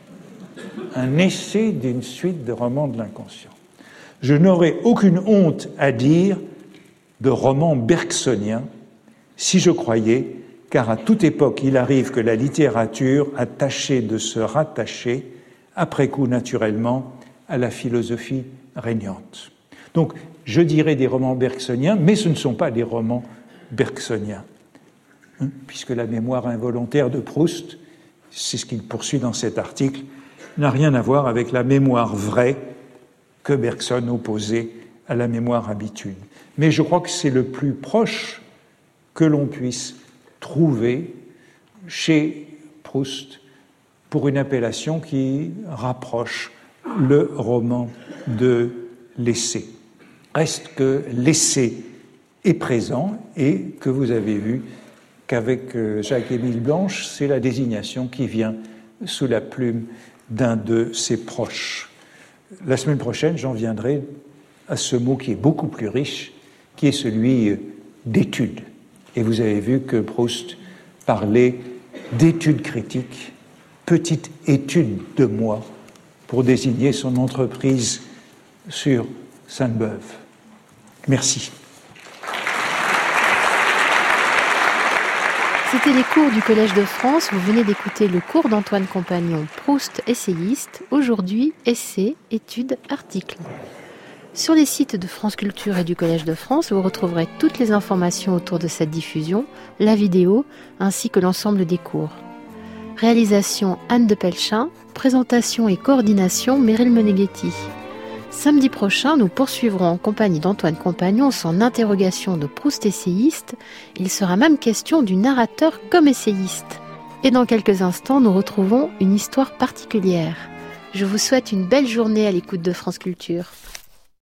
[SPEAKER 4] Un essai d'une suite de romans de l'inconscient. Je n'aurais aucune honte à dire de roman bergsonien si je croyais, car à toute époque il arrive que la littérature a tâché de se rattacher, après coup naturellement, à la philosophie régnante. Donc je dirais des romans bergsoniens, mais ce ne sont pas des romans bergsoniens, hein, puisque la mémoire involontaire de Proust, c'est ce qu'il poursuit dans cet article, n'a rien à voir avec la mémoire vraie que Bergson opposait à la mémoire habituelle. Mais je crois que c'est le plus proche que l'on puisse trouver chez Proust pour une appellation qui rapproche le roman de l'essai. Reste que l'essai est présent et que vous avez vu qu'avec Jacques-Émile Blanche, c'est la désignation qui vient sous la plume d'un de ses proches. La semaine prochaine, j'en viendrai à ce mot qui est beaucoup plus riche, qui est celui d'étude. Et vous avez vu que Proust parlait d'étude critique, petite étude de moi, pour désigner son entreprise sur Sainte-Beuve. Merci.
[SPEAKER 5] C'était les cours du Collège de France. Vous venez d'écouter le cours d'Antoine Compagnon, Proust essayiste. Aujourd'hui, essai, études, articles. Sur les sites de France Culture et du Collège de France, vous retrouverez toutes les informations autour de cette diffusion, la vidéo, ainsi que l'ensemble des cours. Réalisation Anne de Pelchin, présentation et coordination Meryl Meneghetti. Samedi prochain, nous poursuivrons en compagnie d'Antoine Compagnon son interrogation de Proust essayiste. Il sera même question du narrateur comme essayiste. Et dans quelques instants, nous retrouvons une histoire particulière. Je vous souhaite une belle journée à l'écoute de France Culture.